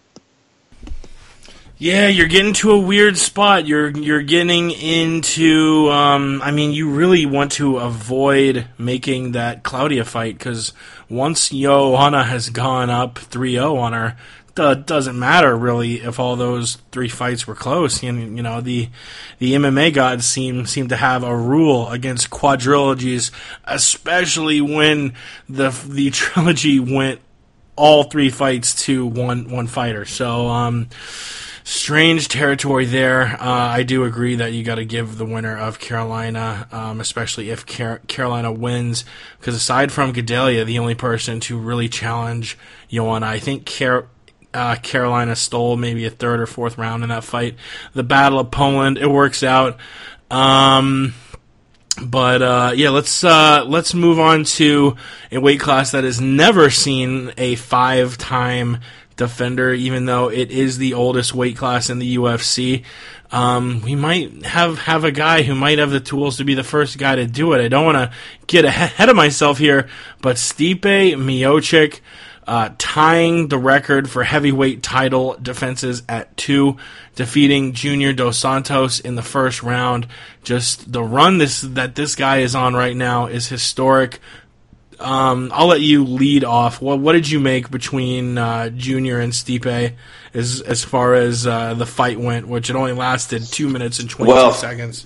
Yeah, you're getting to a weird spot. You're you're getting into. Um, I mean, you really want to avoid making that Claudia fight because once Joanna has gone up three oh on her, it doesn't matter really if all those three fights were close. You, you know, the the M M A gods seem seem to have a rule against quadrilogies, especially when the the trilogy went all three fights to one one fighter. So, um, strange territory there. Uh, I do agree that you got to give the winner of Karolina, um, especially if Car- Karolina wins, because aside from Gadelha, the only person to really challenge Joanna, I think Car- uh, Karolina stole maybe a third or fourth round in that fight. The Battle of Poland, it works out. Um, but uh, yeah, let's uh, let's move on to a weight class that has never seen a five-time defender, even though it is the oldest weight class in the U F C. Um, we might have, have a guy who might have the tools to be the first guy to do it. I don't want to get ahead of myself here, but Stipe Miocic uh, tying the record for heavyweight title defenses at two, defeating Junior Dos Santos in the first round. Just the run this that this guy is on right now is historic. Um, I'll let you lead off. What what did you make between uh, Junior and Stipe as as far as uh, the fight went, which it only lasted two minutes and twenty two well, seconds?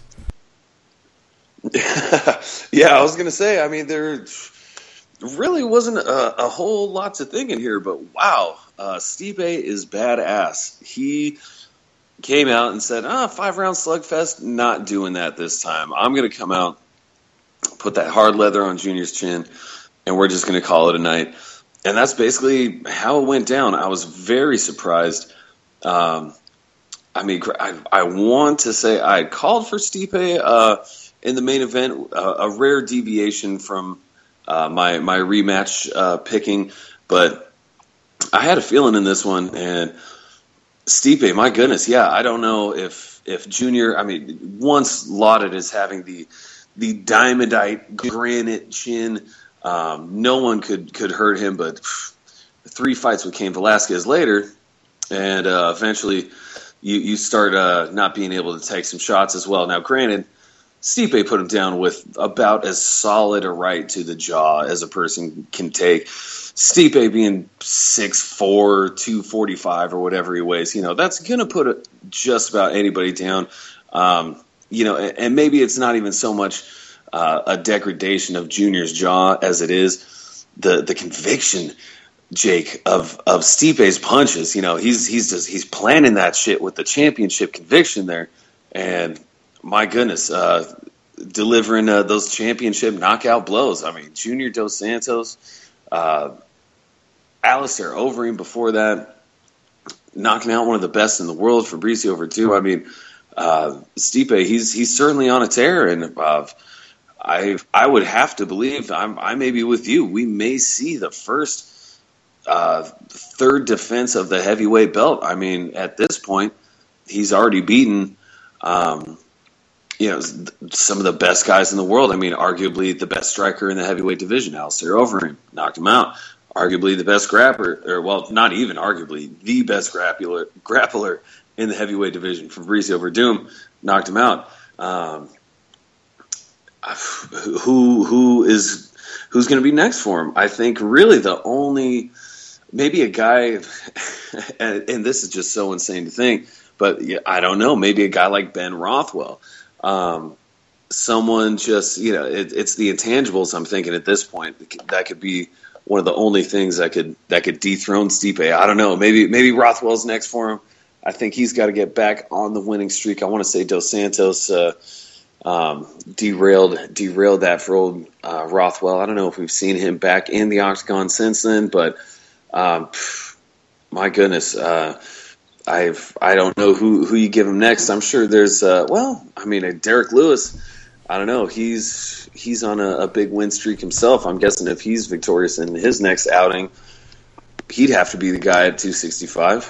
Yeah, I was gonna say. I mean, there really wasn't a, a whole lot to think in here, but wow, uh, Stipe is badass. He came out and said, "Ah, five round slugfest. Not doing that this time. I'm gonna come out, put that hard leather on Junior's chin, and we're just going to call it a night." And that's basically how it went down. I was very surprised. Um, I mean, I, I want to say I called for Stipe uh, in the main event, uh, a rare deviation from uh, my my rematch uh, picking, but I had a feeling in this one. And Stipe, my goodness, yeah, I don't know if if Junior, I mean, once lauded as having the the diamondite granite chin. Um, no one could, could hurt him, but pff, three fights with Cain Velasquez later, and uh, eventually you, you start uh, not being able to take some shots as well. Now, granted, Stipe put him down with about as solid a right to the jaw as a person can take. Stipe being six four, two forty-five, or whatever he weighs, you know, that's going to put a, just about anybody down. Um, you know, and, and maybe it's not even so much Uh, a degradation of Junior's jaw as it is the the conviction, Jake, of of Stipe's punches. You know, he's he's just he's planning that shit with the championship conviction there, and my goodness, uh, delivering uh, those championship knockout blows. I mean, Junior Dos Santos, uh, Alistair Overeem before that, knocking out one of the best in the world, Fabricio Verdum. I mean, uh, Stipe, he's he's certainly on a tear, and uh, I I would have to believe, I'm, I may be with you, we may see the first uh, third defense of the heavyweight belt. I mean, at this point, he's already beaten um, you know, some of the best guys in the world. I mean, arguably the best striker in the heavyweight division, Alistair Overeem, knocked him out. Arguably the best grappler, or well, not even arguably, the best grappler, grappler in the heavyweight division, Fabricio Verdum, knocked him out. Um, who who is who's going to be next for him? I think really the only maybe a guy, and, and this is just so insane to think, but I don't know. Maybe a guy like Ben Rothwell, um, someone just you know, it, it's the intangibles. I'm thinking at this point that could be one of the only things that could that could dethrone Stipe. I don't know. Maybe maybe Rothwell's next for him. I think he's got to get back on the winning streak. I want to say Dos Santos uh, um, derailed derailed that for old uh, Rothwell. I don't know if we've seen him back in the octagon since then, but um, my goodness, uh, I've I don't know who, who you give him next. I'm sure there's uh, well, I mean uh, Derek Lewis. I don't know. He's he's on a, a big win streak himself. I'm guessing if he's victorious in his next outing, he'd have to be the guy at two sixty-five.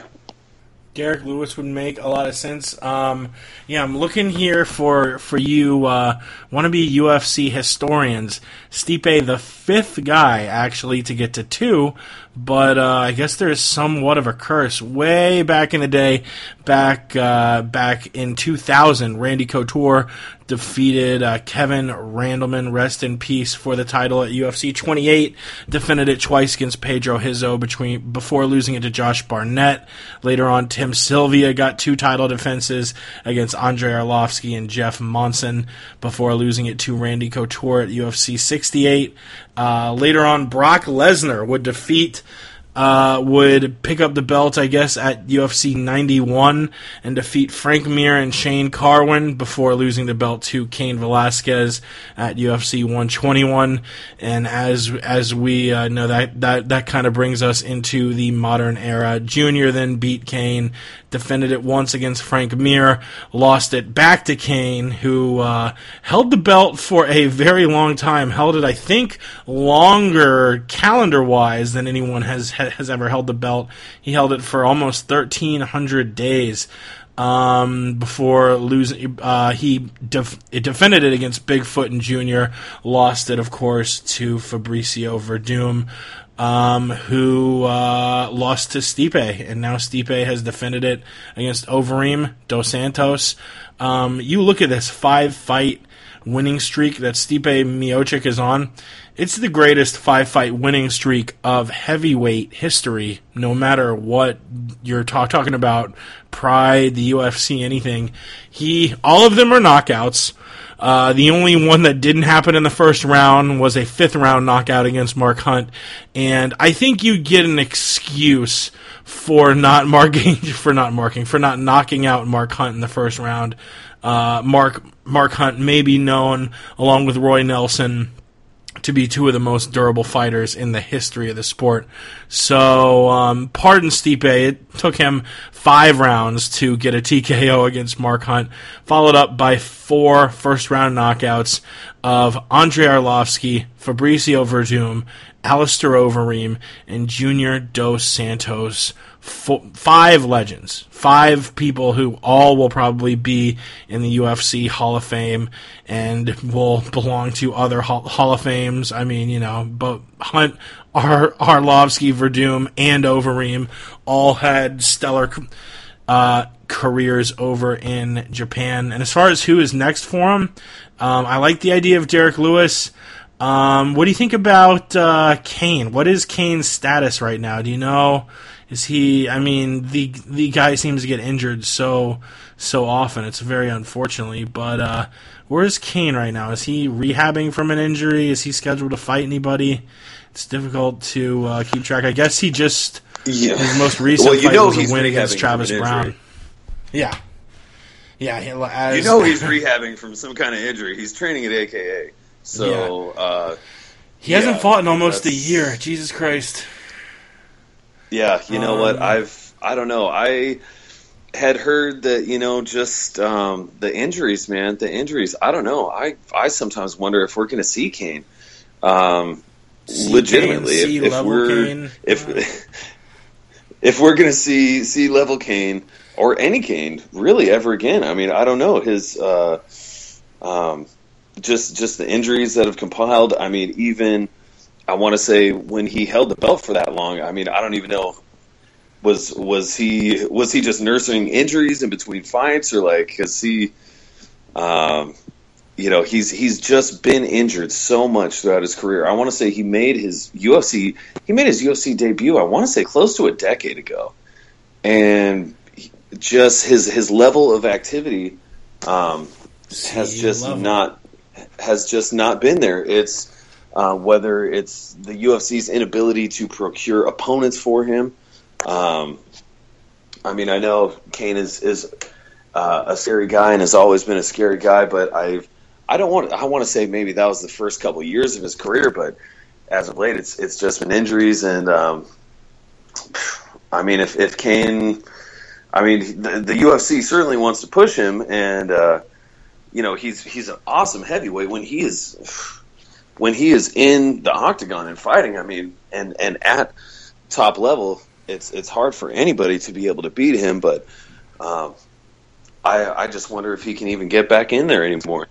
Derek Lewis would make a lot of sense. Um, yeah, I'm looking here for for you uh, wannabe U F C historians. Stipe, the fifth guy actually to get to two, but uh, I guess there's somewhat of a curse. Way back in the day, back uh, back in two thousand, Randy Couture defeated uh, Kevin Randleman, rest in peace, for the title at U F C twenty-eight. Defended it twice against Pedro Hizzo between before losing it to Josh Barnett. Later on, Tim Sylvia got two title defenses against Andrei Arlovsky and Jeff Monson before losing it to Randy Couture at U F C sixty-eight. Uh, later on, Brock Lesnar would defeat Uh, would pick up the belt, I guess, at U F C ninety-one and defeat Frank Mir and Shane Carwin before losing the belt to Cain Velasquez at U F C one twenty-one. And as as we uh, know, that that that kind of brings us into the modern era. Junior then beat Cain, defended it once against Frank Mir, lost it back to Cain, who uh, held the belt for a very long time. Held it, I think, longer calendar-wise than anyone has has ever held the belt. He held it for almost thirteen hundred days um, before losing. Uh, he def- it defended it against Bigfoot and Junior, lost it, of course, to Fabricio Verdum, um, who uh, lost to Stipe, and now Stipe has defended it against Overeem, Dos Santos. Um, you look at this five-fight winning streak that Stipe Miocic is on. It's the greatest five-fight winning streak of heavyweight history, no matter what you're talk- talking about, Pride, the U F C, anything. He, all of them are knockouts. Uh, the only one that didn't happen in the first round was a fifth-round knockout against Mark Hunt, and I think you get an excuse for not marking, for not marking, for not knocking out Mark Hunt in the first round. Uh, Mark Mark Hunt may be known, along with Roy Nelson, to be two of the most durable fighters in the history of the sport. So, um, pardon Stipe, it took him five rounds to get a T K O against Mark Hunt, followed up by four first-round knockouts of Andrei Arlovsky, Fabricio Verdum, Alistair Overeem, and Junior Dos Santos. Four, five legends, five people who all will probably be in the U F C Hall of Fame and will belong to other Hall, Hall of Fames. I mean, you know, but Hunt, Ar, Arlovsky, Verdum, and Overeem all had stellar uh, careers over in Japan. And as far as who is next for him, um, I like the idea of Derek Lewis. Um, what do you think about uh, Cain? What is Cain's status right now? Do you know? Is he? I mean, the the guy seems to get injured so so often. It's very unfortunately. But uh, where is Cain right now? Is he rehabbing from an injury? Is he scheduled to fight anybody? It's difficult to uh, keep track. I guess he just yeah. his most recent well, you fight know was he's a win against Travis from an Brown. Yeah, yeah. He, as, you know he's rehabbing from some kind of injury. He's training at A K A. So yeah. uh, he yeah, hasn't fought in almost that's... a year. Jesus Christ. Yeah, you know um, what? I've I don't know. I had heard that, you know, just um, the injuries, man, the injuries. I don't know. I I sometimes wonder if we're going to see Cain. Um, legitimately, Cain, if, if we're Cain. if if we're going to see see level Cain or any Cain really ever again. I mean, I don't know his uh, um, just just the injuries that have compiled. I mean, even. I want to say when he held the belt for that long, I mean, I don't even know, was was he was he just nursing injuries in between fights, or like, because he, um, you know, he's he's just been injured so much throughout his career. I want to say he made his U F C he made his U F C debut, I want to say close to a decade ago. And just his his level of activity um, has just level. not has just not been there. It's uh, whether it's the U F C's inability to procure opponents for him. Um, I mean, I know Cain is is uh, a scary guy and has always been a scary guy, but I I don't want I want to say maybe that was the first couple of years of his career, but as of late, it's it's just been injuries and um, I mean, if if Cain, I mean, the, the U F C certainly wants to push him, and uh, you know he's he's an awesome heavyweight when he is when he is in the octagon and fighting. I mean, and and at top level. It's it's hard for anybody to be able to beat him, but um, I I just wonder if he can even get back in there anymore.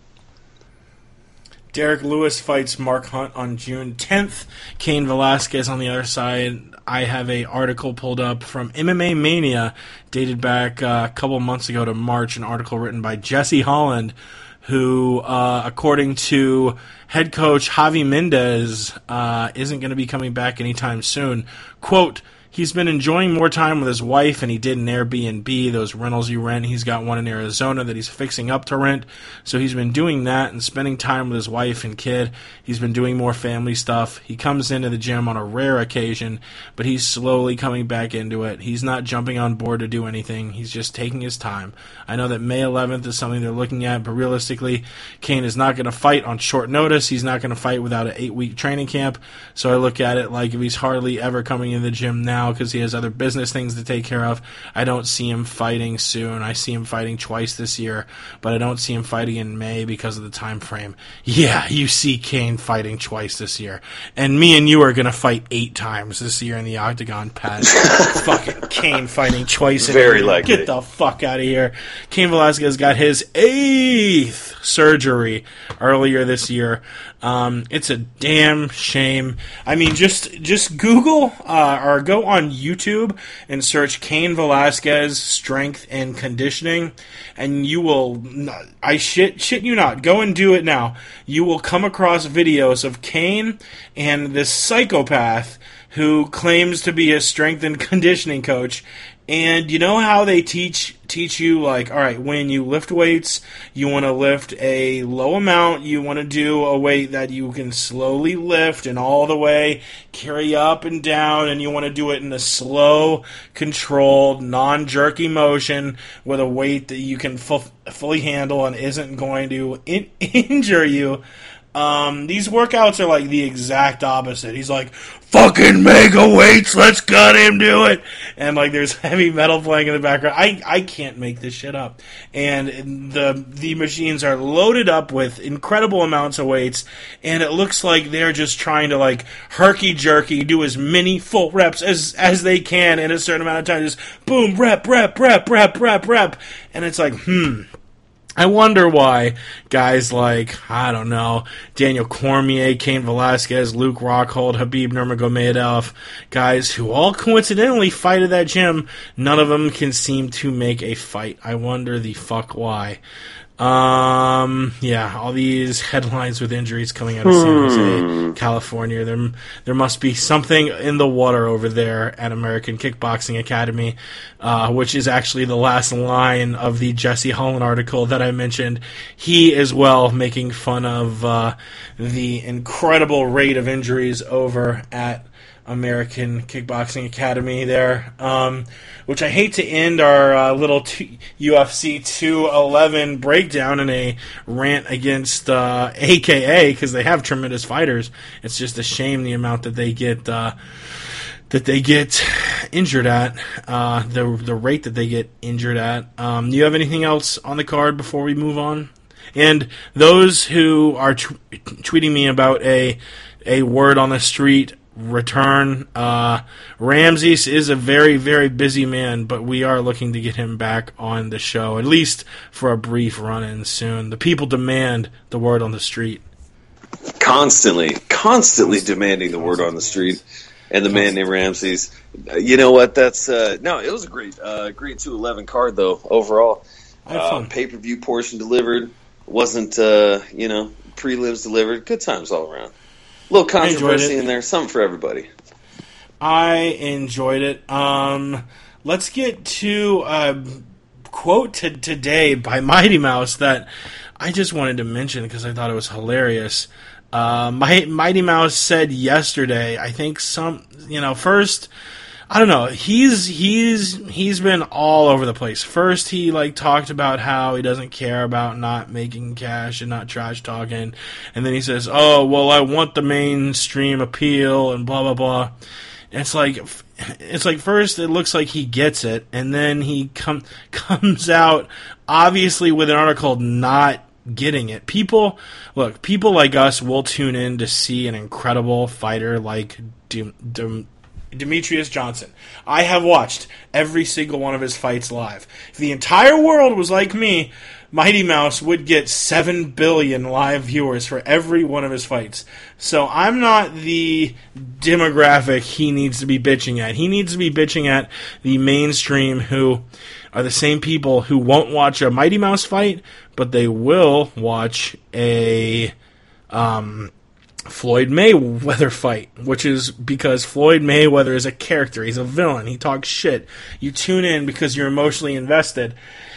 Derek Lewis fights Mark Hunt on June tenth. Cain Velasquez on the other side. I have a article pulled up from M M A Mania, dated back uh, a couple months ago to March, an article written by Jesse Holland, who, uh, according to head coach Javi Mendez, uh, isn't going to be coming back anytime soon. Quote, he's been enjoying more time with his wife and he did an Airbnb, those rentals you rent. He's got one in Arizona that he's fixing up to rent. So he's been doing that and spending time with his wife and kid. He's been doing more family stuff. He comes into the gym on a rare occasion, but he's slowly coming back into it. He's not jumping on board to do anything. He's just taking his time. I know that May eleventh is something they're looking at, but realistically, Cain is not going to fight on short notice. He's not going to fight without an eight-week training camp. So I look at it like if he's hardly ever coming into the gym now, because he has other business things to take care of, I don't see him fighting soon. I see him fighting twice this year, but I don't see him fighting in May because of the time frame. Yeah, you see Cain fighting twice this year. And me and you are going to fight eight times this year in the octagon, Pat. Fucking Cain fighting twice. Very likely. Get the fuck out of here. Cain Velasquez got his eighth surgery earlier this year. Um, it's a damn shame. I mean, just just Google uh, or go on YouTube and search Cain Velasquez strength and conditioning, and you will, I shit shit you not, go and do it now. You will come across videos of Cain and this psychopath who claims to be a strength and conditioning coach. And you know how they teach teach you, like, all right, when you lift weights, you want to lift a low amount, you want to do a weight that you can slowly lift and all the way carry up and down, and you want to do it in a slow, controlled, non-jerky motion with a weight that you can fu- fully handle and isn't going to in- injure you. Um, these workouts are like the exact opposite. He's like, fucking mega weights, let's goddamn do it. And like there's heavy metal playing in the background. I, I can't make this shit up. And the the machines are loaded up with incredible amounts of weights, and it looks like they're just trying to like herky-jerky do as many full reps as, as they can in a certain amount of time. Just boom, rep, rep, rep, rep, rep, rep. And it's like, hmm. I wonder why guys like, I don't know, Daniel Cormier, Cain Velasquez, Luke Rockhold, Khabib Nurmagomedov, guys who all coincidentally fight at that gym, none of them can seem to make a fight. I wonder the fuck why. Um, yeah, all these headlines with injuries coming out of San Jose, California. There, there must be something in the water over there at American Kickboxing Academy, uh, which is actually the last line of the Jesse Holland article that I mentioned. He as well making fun of uh, the incredible rate of injuries over at American Kickboxing Academy there, um, which I hate to end our uh, little t- U F C two eleven breakdown in a rant against uh, A K A, because they have tremendous fighters. It's just a shame the amount that they get uh, that they get injured at, uh, the the rate that they get injured at. Um, do you have anything else on the card before we move on? And those who are t- tweeting me about a a word on the street return, uh, Ramses is a very, very busy man, but we are looking to get him back on the show, at least for a brief run-in soon. The people demand the word on the street. Constantly, constantly demanding the word on the street. And the man named Ramses. Uh, you know what? That's uh, no. It was a great, uh, great two eleven card though. Overall, I had uh, fun. Pay per view portion delivered. wasn't uh, you know, prelims delivered. Good times all around. A little controversy in there, something for everybody. I enjoyed it. Um, let's get to a quote to today by Mighty Mouse that I just wanted to mention because I thought it was hilarious. Uh, My, Mighty Mouse said yesterday, I think some, you know, first, I don't know, he's, he's, he's been all over the place. First, he, like, talked about how he doesn't care about not making cash and not trash talking. And then he says, oh, well, I want the mainstream appeal and blah, blah, blah. And it's like, it's like first it looks like he gets it, and then he com- comes out, obviously, with an article not getting it. People, look, people like us will tune in to see an incredible fighter like Dim- Dim- Demetrius Johnson. I have watched every single one of his fights live. If the entire world was like me, Mighty Mouse would get seven billion live viewers for every one of his fights. So I'm not the demographic he needs to be bitching at. He needs to be bitching at the mainstream, who are the same people who won't watch a Mighty Mouse fight, but they will watch a um, Floyd Mayweather fight, which is because Floyd Mayweather is a character. He's a villain. He talks shit. You tune in because you're emotionally invested.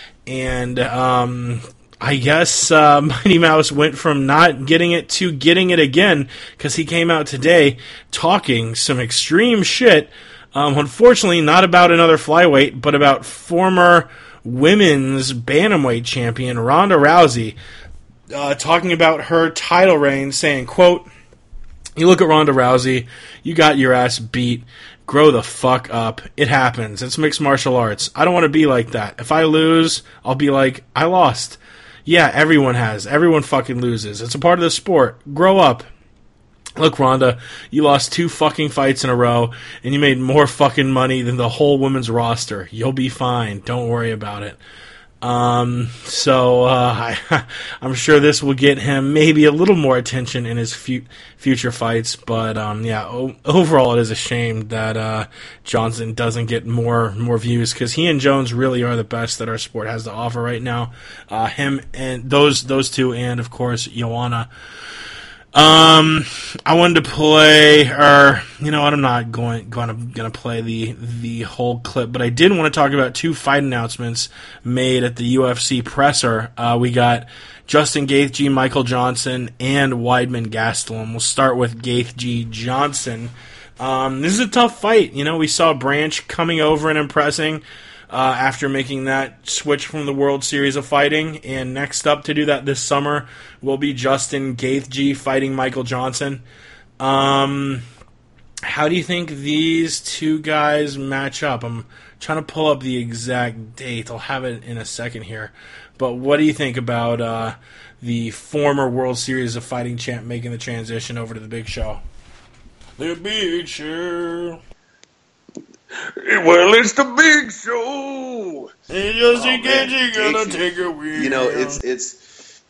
And um, I guess uh, Mighty Mouse went from not getting it to getting it again, because he came out today talking some extreme shit. Um, unfortunately, not about another flyweight, but about former women's bantamweight champion Ronda Rousey, uh, talking about her title reign, saying, quote, you look at Ronda Rousey, you got your ass beat. Grow the fuck up. It happens. It's mixed martial arts. I don't want to be like that. If I lose, I'll be like, I lost. Yeah, everyone has. Everyone fucking loses. It's a part of the sport. Grow up. Look, Ronda, you lost two fucking fights in a row, and you made more fucking money than the whole women's roster. You'll be fine. Don't worry about it. Um, so, uh, I, I'm sure this will get him maybe a little more attention in his fu- future fights, but, um, yeah, o- overall it is a shame that, uh, Johnson doesn't get more, more views, because he and Jones really are the best that our sport has to offer right now. Uh, him and those, those two, and of course, Joanna. Um, I wanted to play, or, you know what, I'm not going, going to, going to play the, the whole clip, but I did want to talk about two fight announcements made at the U F C presser. Uh, we got Justin Gaethje, Michael Johnson, and Weidman Gastelum. We'll start with Gaethje Johnson. Um, this is a tough fight. You know, we saw Branch coming over and impressing, Uh, after making that switch from the World Series of Fighting. And next up to do that this summer will be Justin Gaethje fighting Michael Johnson. Um, how do you think these two guys match up? I'm trying to pull up the exact date. I'll have it in a second here. But what do you think about uh, the former World Series of Fighting champ making the transition over to the Big Show? The Big Show. Well, it's the Big Show. And just Oh, in case man, you gonna Gaethje. take a wheel. You know, it's it's.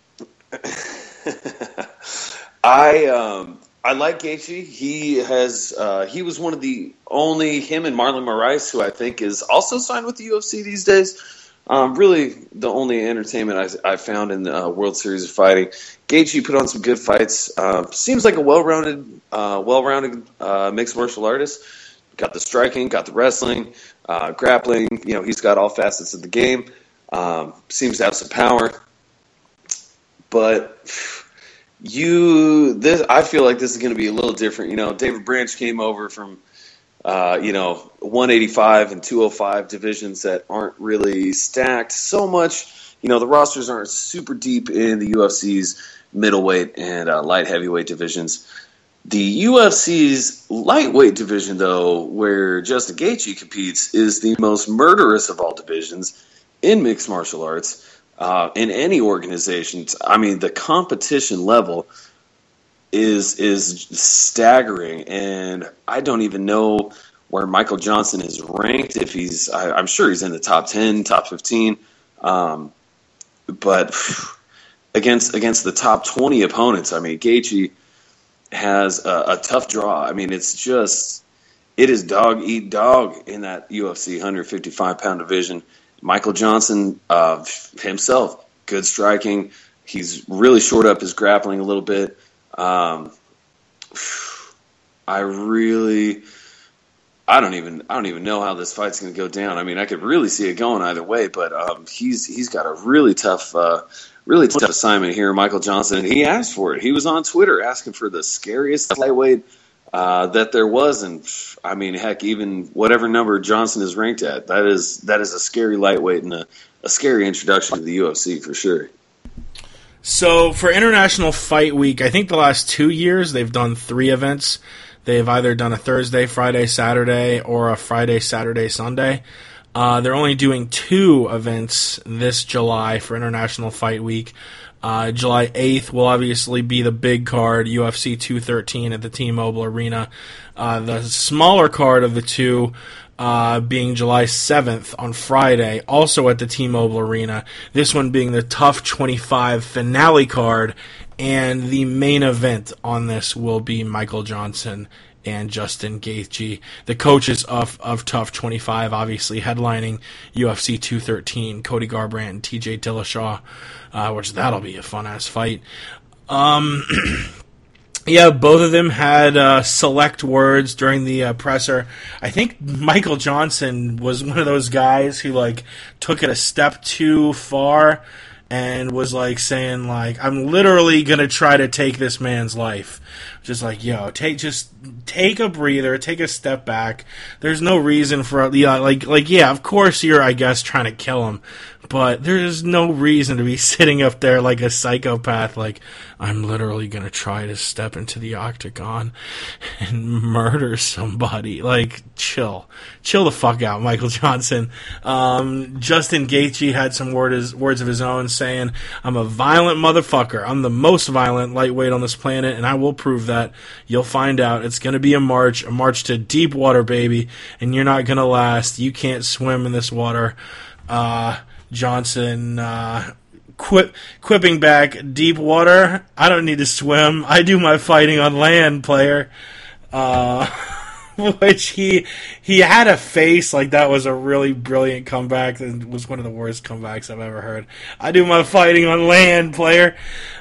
I um I like Gaethje. He has uh, he was one of the only him and Marlon Moraes, who I think is also signed with the U F C these days. Um, really, the only entertainment I, I found in the uh, World Series of Fighting. Gaethje put on some good fights. Uh, seems like a well-rounded, uh, well-rounded uh, mixed martial artist. Got the striking, got the wrestling, uh, grappling. You know, he's got all facets of the game. Um, seems to have some power. But you, this, I feel like this is going to be a little different. You know, David Branch came over from, uh, you know, one eighty-five and two oh five divisions that aren't really stacked so much. You know, the rosters aren't super deep in the U F C's middleweight and uh, light heavyweight divisions. The U F C's lightweight division, though, where Justin Gaethje competes, is the most murderous of all divisions in mixed martial arts, uh, in any organization. I mean, the competition level is is staggering, and I don't even know where Michael Johnson is ranked. If he's, I, I'm sure he's in the top ten, top fifteen, um, but against against the top twenty opponents, I mean, Gaethje has a, a tough draw. I mean, it's just, it is dog eat dog in that U F C one fifty-five pound division. Michael Johnson uh, himself, good striking, he's really shored up his grappling a little bit. Um, I really, I don't even, I don't even know how this fight's going to go down. I mean, I could really see it going either way, but um, he's he's got a really tough, uh, really tough assignment here, Michael Johnson. And he asked for it. He was on Twitter asking for the scariest lightweight uh, that there was, and I mean, heck, even whatever number Johnson is ranked at, that is that is a scary lightweight and a, a scary introduction to the U F C for sure. So for International Fight Week, I think the last two years they've done three events. They've either done a Thursday, Friday, Saturday, or a Friday, Saturday, Sunday. Uh, they're only doing two events this July for International Fight Week. Uh, July eighth will obviously be the big card, U F C two thirteen at the T-Mobile Arena. Uh, the smaller card of the two uh, being July seventh on Friday, also at the T-Mobile Arena. This one being the Tough twenty-five finale card. And the main event on this will be Michael Johnson and Justin Gaethje, the coaches of, of Tough twenty-five, obviously headlining U F C two thirteen, Cody Garbrandt and T J Dillashaw, uh, which that'll be a fun-ass fight. Um, yeah, both of them had uh, select words during the uh, presser. I think Michael Johnson was one of those guys who, like, took it a step too far and was like saying, like, I'm literally gonna try to take this man's life. Just like, yo, take just take a breather, take a step back. There's no reason for, yeah, like, like, yeah, of course you're, I guess, trying to kill him, but there's no reason to be sitting up there like a psychopath, like, I'm literally gonna try to step into the octagon and murder somebody. Like, chill. Chill the fuck out, Michael Johnson. Um, Justin Gaethje had some word, words of his own saying, I'm a violent motherfucker. I'm the most violent lightweight on this planet, and I will prove that. You'll find out. It's gonna be a march, a march to deep water, baby, and you're not gonna last. You can't swim in this water. Uh, Johnson, uh, Quip, quipping back, deep water, I don't need to swim. I do my fighting on land, player. Uh, which he he had a face like that was a really brilliant comeback. It was one of the worst comebacks I've ever heard. I do my fighting on land, player.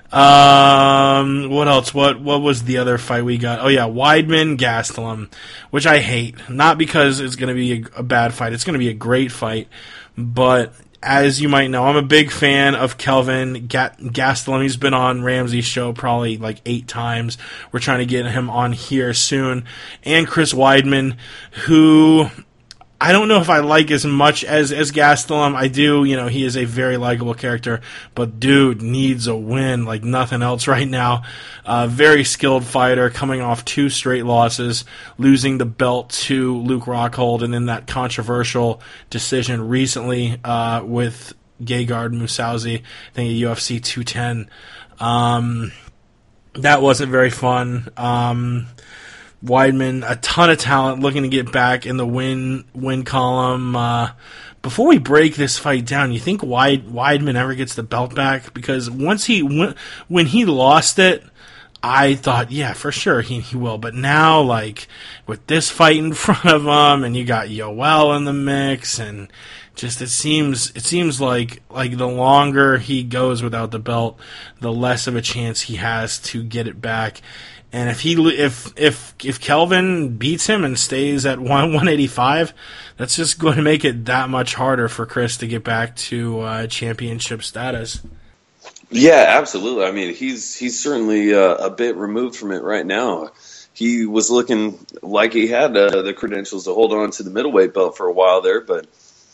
Um, what else? What what was the other fight we got? Oh yeah, Weidman Gastelum, which I hate. Not because it's going to be a, a bad fight. It's going to be a great fight, but as you might know, I'm a big fan of Kelvin Gastelum. He's been on Ramsey's show probably like eight times. We're trying to get him on here soon. And Chris Weidman, who I don't know if I like as much as, as Gastelum. I do, you know, he is a very likable character, but dude needs a win like nothing else right now. Uh, very skilled fighter, coming off two straight losses, losing the belt to Luke Rockhold, and in that controversial decision recently uh, with Gegard Mousasi, I think at U F C two ten. Um, that wasn't very fun. Um, Weidman, a ton of talent, looking to get back in the win win column. Uh, before we break this fight down, you think Weid, Weidman ever gets the belt back? Because once he when, when he lost it, I thought, yeah, for sure he, he will. But now, like, with this fight in front of him, and you got Yoel in the mix, and just it seems it seems like like the longer he goes without the belt, the less of a chance he has to get it back. And if he if if if Kelvin beats him and stays at one eighty-five, that's just going to make it that much harder for Chris to get back to uh, championship status. Yeah, absolutely. I mean, he's he's certainly uh, a bit removed from it right now. He was looking like he had uh, the credentials to hold on to the middleweight belt for a while there, but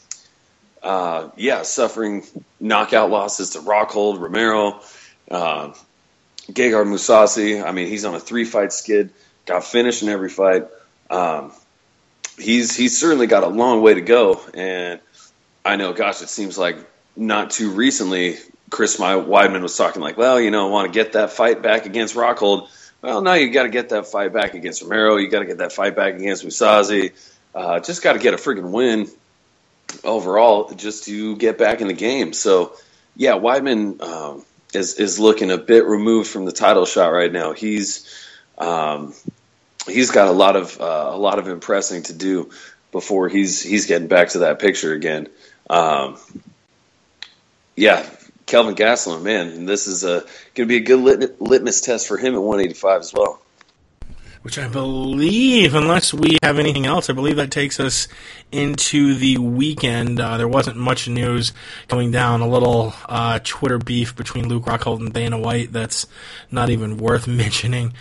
uh, yeah, suffering knockout losses to Rockhold, Romero, uh, Gegard Mousasi. I mean, he's on a three-fight skid, got finished in every fight. Um, he's he's certainly got a long way to go, and I know, gosh, it seems like not too recently Chris Weidman was talking like, well, you know, I want to get that fight back against Rockhold. Well, now you got to get that fight back against Romero. You got to get that fight back against Mousasi. Uh, just got to get a freaking win overall just to get back in the game. So, yeah, Weidman um, is is looking a bit removed from the title shot right now. He's um, he's got a lot of uh, a lot of impressing to do before he's he's getting back to that picture again. Um, yeah. Kelvin Gastelum, man, this is uh, going to be a good lit- litmus test for him at one eighty-five as well. Which I believe, unless we have anything else, I believe that takes us into the weekend. Uh, there wasn't much news going down. A little uh, Twitter beef between Luke Rockhold and Dana White that's not even worth mentioning.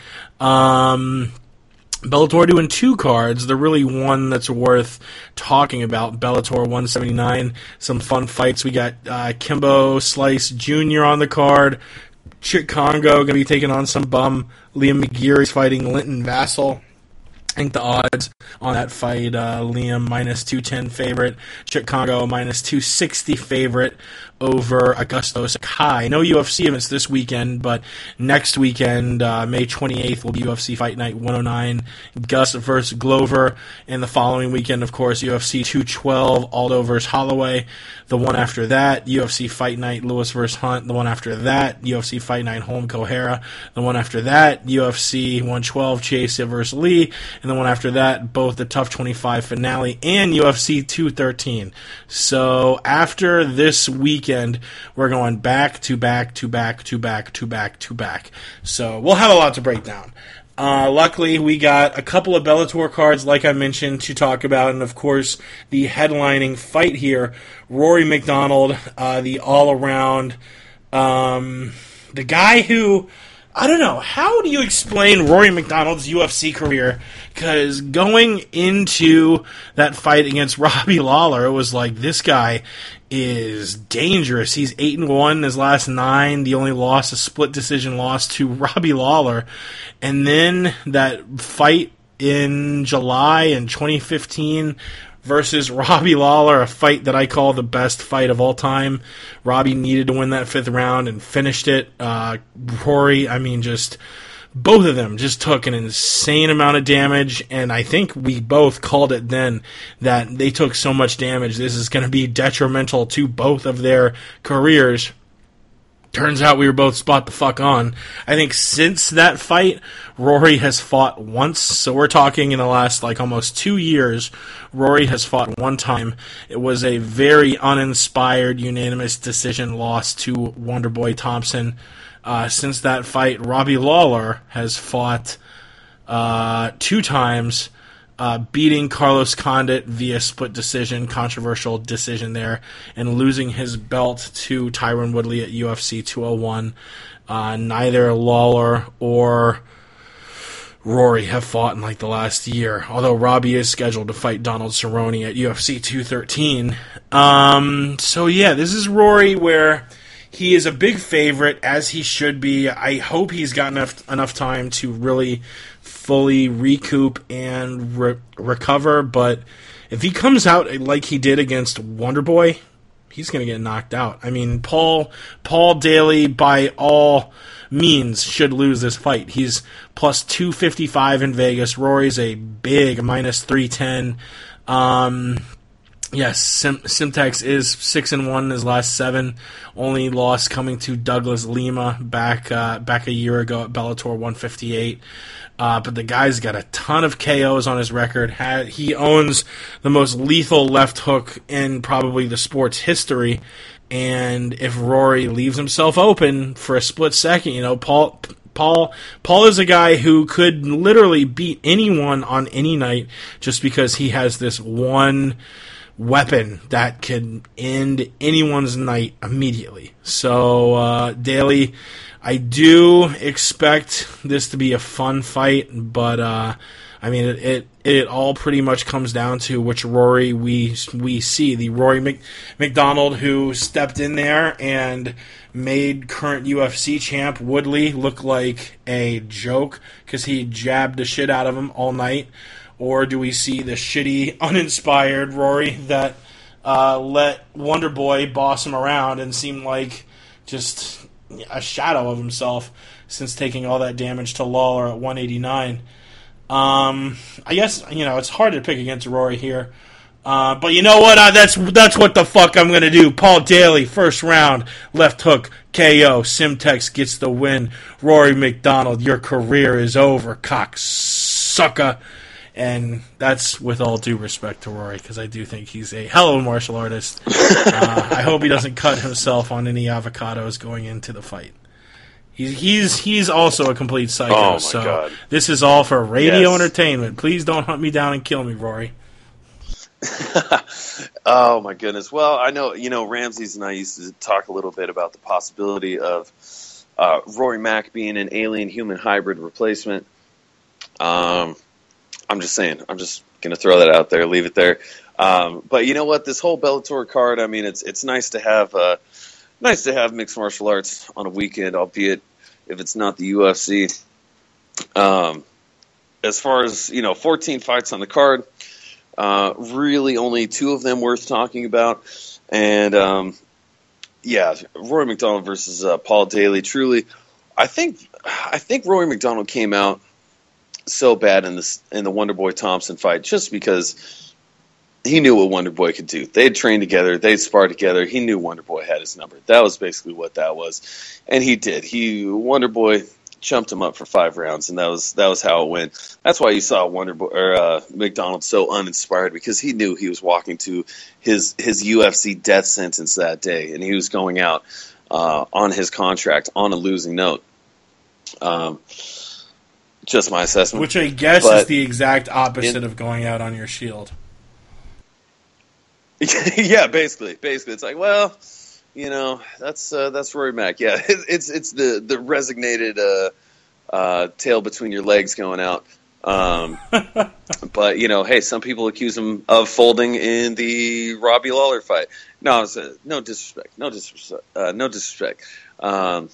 Um, Bellator doing two cards. The really one that's worth talking about, Bellator one seventy-nine. Some fun fights. We got uh, Kimbo Slice Junior on the card. Chit Congo going to be taking on some bum. Liam McGeary's fighting Linton Vassell. I think the odds on that fight, uh, Liam minus two ten favorite, Chit Congo minus two sixty favorite over Augusto Sakai. No U F C events this weekend, but next weekend, uh, May twenty-eighth, will be U F C Fight Night one oh nine, Gus versus Glover. And the following weekend, of course, U F C two twelve, Aldo versus Holloway. The one after that, U F C Fight Night, Lewis versus Hunt. The one after that, U F C Fight Night, Holm Kohara. The one after that, U F C one twelve, Chase versus Lee. And the one after that, both the Tough twenty-five finale and U F C two thirteen. So after this weekend, we're going back to back to back to back to back to back. So we'll have a lot to break down. Uh, luckily, we got a couple of Bellator cards, like I mentioned, to talk about. And, of course, the headlining fight here, Rory MacDonald, uh, the all-around, um, the guy who, I don't know, how do you explain Rory MacDonald's U F C career? Because going into that fight against Robbie Lawler, it was like, this guy is dangerous. He's eight and one in his last nine. The only loss, a split decision loss to Robbie Lawler. And then that fight in July in twenty fifteen versus Robbie Lawler, a fight that I call the best fight of all time. Robbie needed to win that fifth round and finished it. Uh, Rory, I mean, just both of them just took an insane amount of damage, and I think we both called it then that they took so much damage, this is going to be detrimental to both of their careers. Turns out we were both spot the fuck on. I think since that fight, Rory has fought once, so we're talking in the last like almost two years, Rory has fought one time. It was a very uninspired, unanimous decision loss to Wonderboy Thompson. Uh, since that fight, Robbie Lawler has fought uh, two times, uh, beating Carlos Condit via split decision, controversial decision there, and losing his belt to Tyron Woodley at U F C two oh one. Uh, neither Lawler or Rory have fought in like the last year, although Robbie is scheduled to fight Donald Cerrone at U F C two thirteen. Um, so yeah, this is Rory where he is a big favorite, as he should be. I hope he's got enough enough time to really fully recoup and re- recover, but if he comes out like he did against Wonderboy, he's going to get knocked out. I mean, Paul Paul Daly, by all means, should lose this fight. He's plus two fifty-five in Vegas. Rory's a big minus three ten. Um... Yes, Sim- Simtex is six and one in his last seven. Only loss coming to Douglas Lima back uh, back a year ago at Bellator one fifty-eight. Uh, but the guy's got a ton of K Os on his record. Ha- he owns the most lethal left hook in probably the sport's history. And if Rory leaves himself open for a split second, you know, Paul. Paul Paul is a guy who could literally beat anyone on any night just because he has this one weapon that can end anyone's night immediately. So, uh, Daly, I do expect this to be a fun fight, but, uh, I mean, it, it, it all pretty much comes down to which Rory we, we see. The Rory Mc, MacDonald who stepped in there and made current U F C champ Woodley look like a joke because he jabbed the shit out of him all night. Or do we see the shitty, uninspired Rory that uh, let Wonderboy boss him around and seem like just a shadow of himself since taking all that damage to Lawler at one eighty-nine? Um, I guess, you know, it's hard to pick against Rory here. Uh, but you know what? Uh, that's that's what the fuck I'm going to do. Paul Daly, first round, left hook, K O. Simtex gets the win. Rory MacDonald, your career is over, cocksucker. And that's with all due respect to Rory, because I do think he's a hell of a martial artist. uh, I hope he doesn't cut himself on any avocados going into the fight. He's he's he's also a complete psycho. Oh my so God. This is all for radio Yes. entertainment. Please don't hunt me down and kill me, Rory. Oh my goodness. Well, I know, you know, Ramses and I used to talk a little bit about the possibility of uh, Rory Mack being an alien-human hybrid replacement. Um, I'm just saying. I'm just going to throw that out there, leave it there. Um, but you know what? This whole Bellator card, I mean, it's it's nice to have uh, nice to have mixed martial arts on a weekend, albeit if it's not the U F C. Um, as far as, you know, fourteen fights on the card, uh, really only two of them worth talking about. And, um, yeah, Rory MacDonald versus uh, Paul Daly. Truly, I think I think Rory MacDonald came out so bad in this in the Wonderboy Thompson fight just because he knew what Wonderboy could do. They'd trained together, they'd sparred together. He knew Wonderboy had his number. That was basically what that was, and he did. He Wonderboy chumped him up for five rounds, and that was that was how it went. That's why you saw Wonderboy or uh, MacDonald so uninspired, because he knew he was walking to his his U F C death sentence that day, and he was going out uh, on his contract on a losing note. Um. Just my assessment. Which I guess But is the exact opposite in, of going out on your shield. Yeah, basically, basically, it's like, well, you know, that's uh, that's Rory Mack. Yeah, it's it's the the resignated uh, uh, tail between your legs going out. Um, but you know, hey, some people accuse him of folding in the Robbie Lawler fight. No, it's, uh, no disrespect, no disrespect, uh, no disrespect. Um,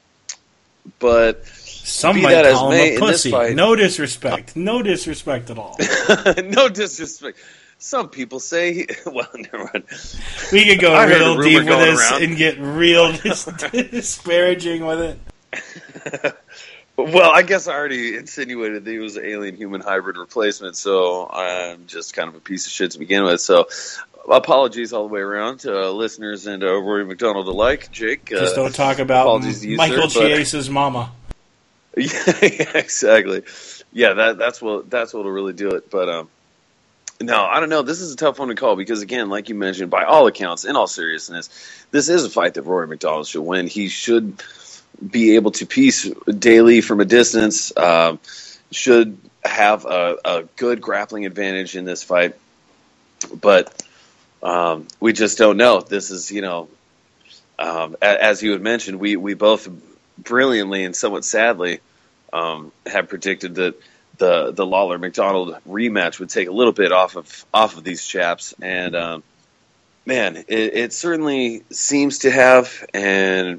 but. Some Be might that as call may, him in a this pussy. fight- No disrespect. No disrespect at all. No disrespect. Some people say, he, well, never mind. We could go I heard a real rumor deep with going this around. and get real dis- disparaging with it. Well, I guess I already insinuated that he was an alien-human hybrid replacement, so I'm just kind of a piece of shit to begin with. So apologies all the way around to uh, listeners and uh, Rory MacDonald alike. Jake, uh, Just don't talk about apologies to you, Michael sir, but- Chiase's mama. Yeah, yeah, exactly. Yeah, that that's what that's what'll really do it. But um, no, I don't know. This is a tough one to call because, again, like you mentioned, by all accounts, in all seriousness, this is a fight that Rory MacDonald should win. He should be able to piece Daly from a distance. Um, should have a, a good grappling advantage in this fight, but um, we just don't know. This is, you know, um, a, as you had mentioned, we we both brilliantly and somewhat sadly um, had predicted that the the Lawler MacDonald rematch would take a little bit off of off of these chaps, and um, man, it, it certainly seems to have. And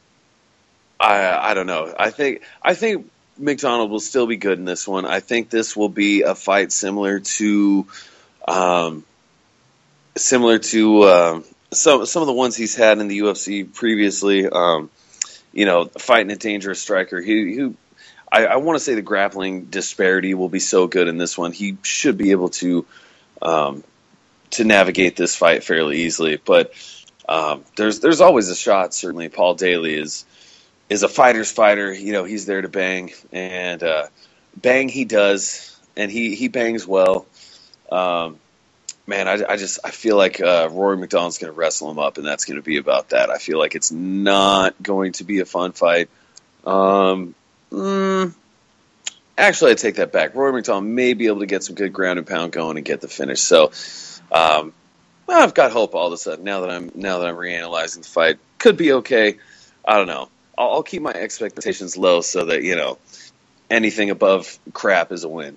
I I don't know. I think I think MacDonald will still be good in this one. I think this will be a fight similar to um, similar to um, some some of the ones he's had in the U F C previously. Um, You know, fighting a dangerous striker. He, he I, I want to say the grappling disparity will be so good in this one. He should be able to um, to navigate this fight fairly easily. But um, there's there's always a shot. Certainly, Paul Daly is is a fighter's fighter. You know, he's there to bang, and uh, bang he does, and he he bangs well. Um, Man, I, I just I feel like uh, Rory MacDonald's going to wrestle him up, and that's going to be about that. I feel like it's not going to be a fun fight. Um, mm, actually, I take that back. Rory MacDonald may be able to get some good ground and pound going and get the finish. So um, I've got hope all of a sudden now that I'm now that I'm reanalyzing the fight. Could be okay. I don't know. I'll, I'll keep my expectations low so that, you know, anything above crap is a win.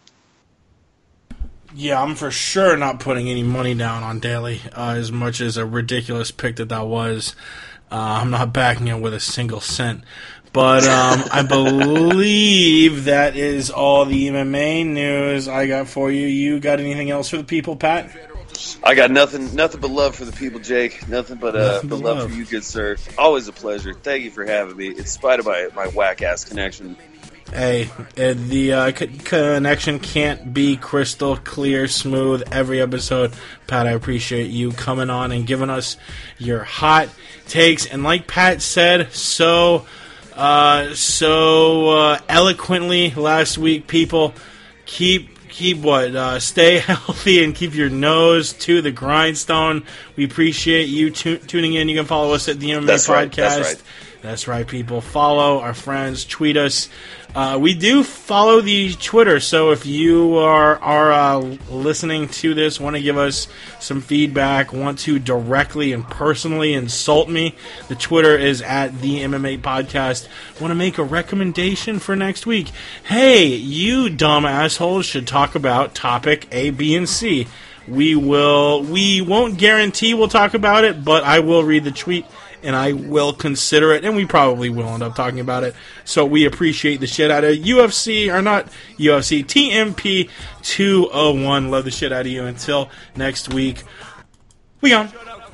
Yeah, I'm for sure not putting any money down on Daly, uh, as much as a ridiculous pick that that was. Uh, I'm not backing it with a single cent. But um, I believe that is all the M M A news I got for you. You got anything else for the people, Pat? I got nothing nothing but love for the people, Jake. Nothing but, uh, Nothing but but love, love. for you, good sir. Always a pleasure. Thank you for having me, in spite of my, my whack-ass connection. Hey, uh, the uh, c- connection can't be crystal clear, smooth every episode. Pat, I appreciate you coming on and giving us your hot takes. And like Pat said so uh, so uh, eloquently last week, people, keep keep what? Uh, stay healthy and keep your nose to the grindstone. We appreciate you tu- tuning in. You can follow us at the M M A That's Podcast. right, that's right. That's right, people. Follow our friends. Tweet us. Uh, we do follow the Twitter, so if you are are uh, listening to this, want to give us some feedback, want to directly and personally insult me, the Twitter is at the M M A Podcast. Want to make a recommendation for next week? Hey, you dumb assholes should talk about topic A, B, and C. We will. We won't guarantee we'll talk about it, but I will read the tweet and I will consider it, and we probably will end up talking about it. So we appreciate the shit out of U F C, or not U F C, T M P two oh one. Love the shit out of you. Until next week, we gone.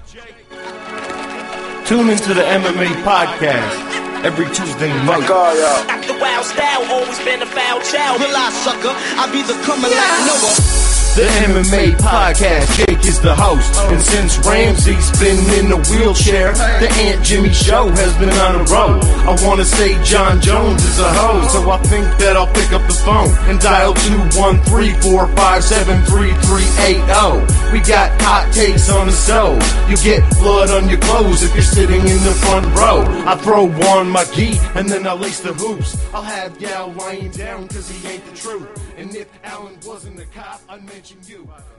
Tune into the M M A Podcast every Tuesday night. Got the wild style, always been a foul child. Relax, sucker, I be the coming like Noah. The M M A Podcast, Jake is the host. And since Ramsey's been in a wheelchair, the Aunt Jimmy Show has been on the road. I wanna say John Jones is a hoe, so I think that I'll pick up the phone and dial two one three, four five seven, three three eight zero. We got hot takes on the show. You get blood on your clothes if you're sitting in the front row. I throw on my gi and then I lace the hoops. I'll have Gal lying down cause he ain't the truth. And if Alan wasn't a cop, I'd mention you.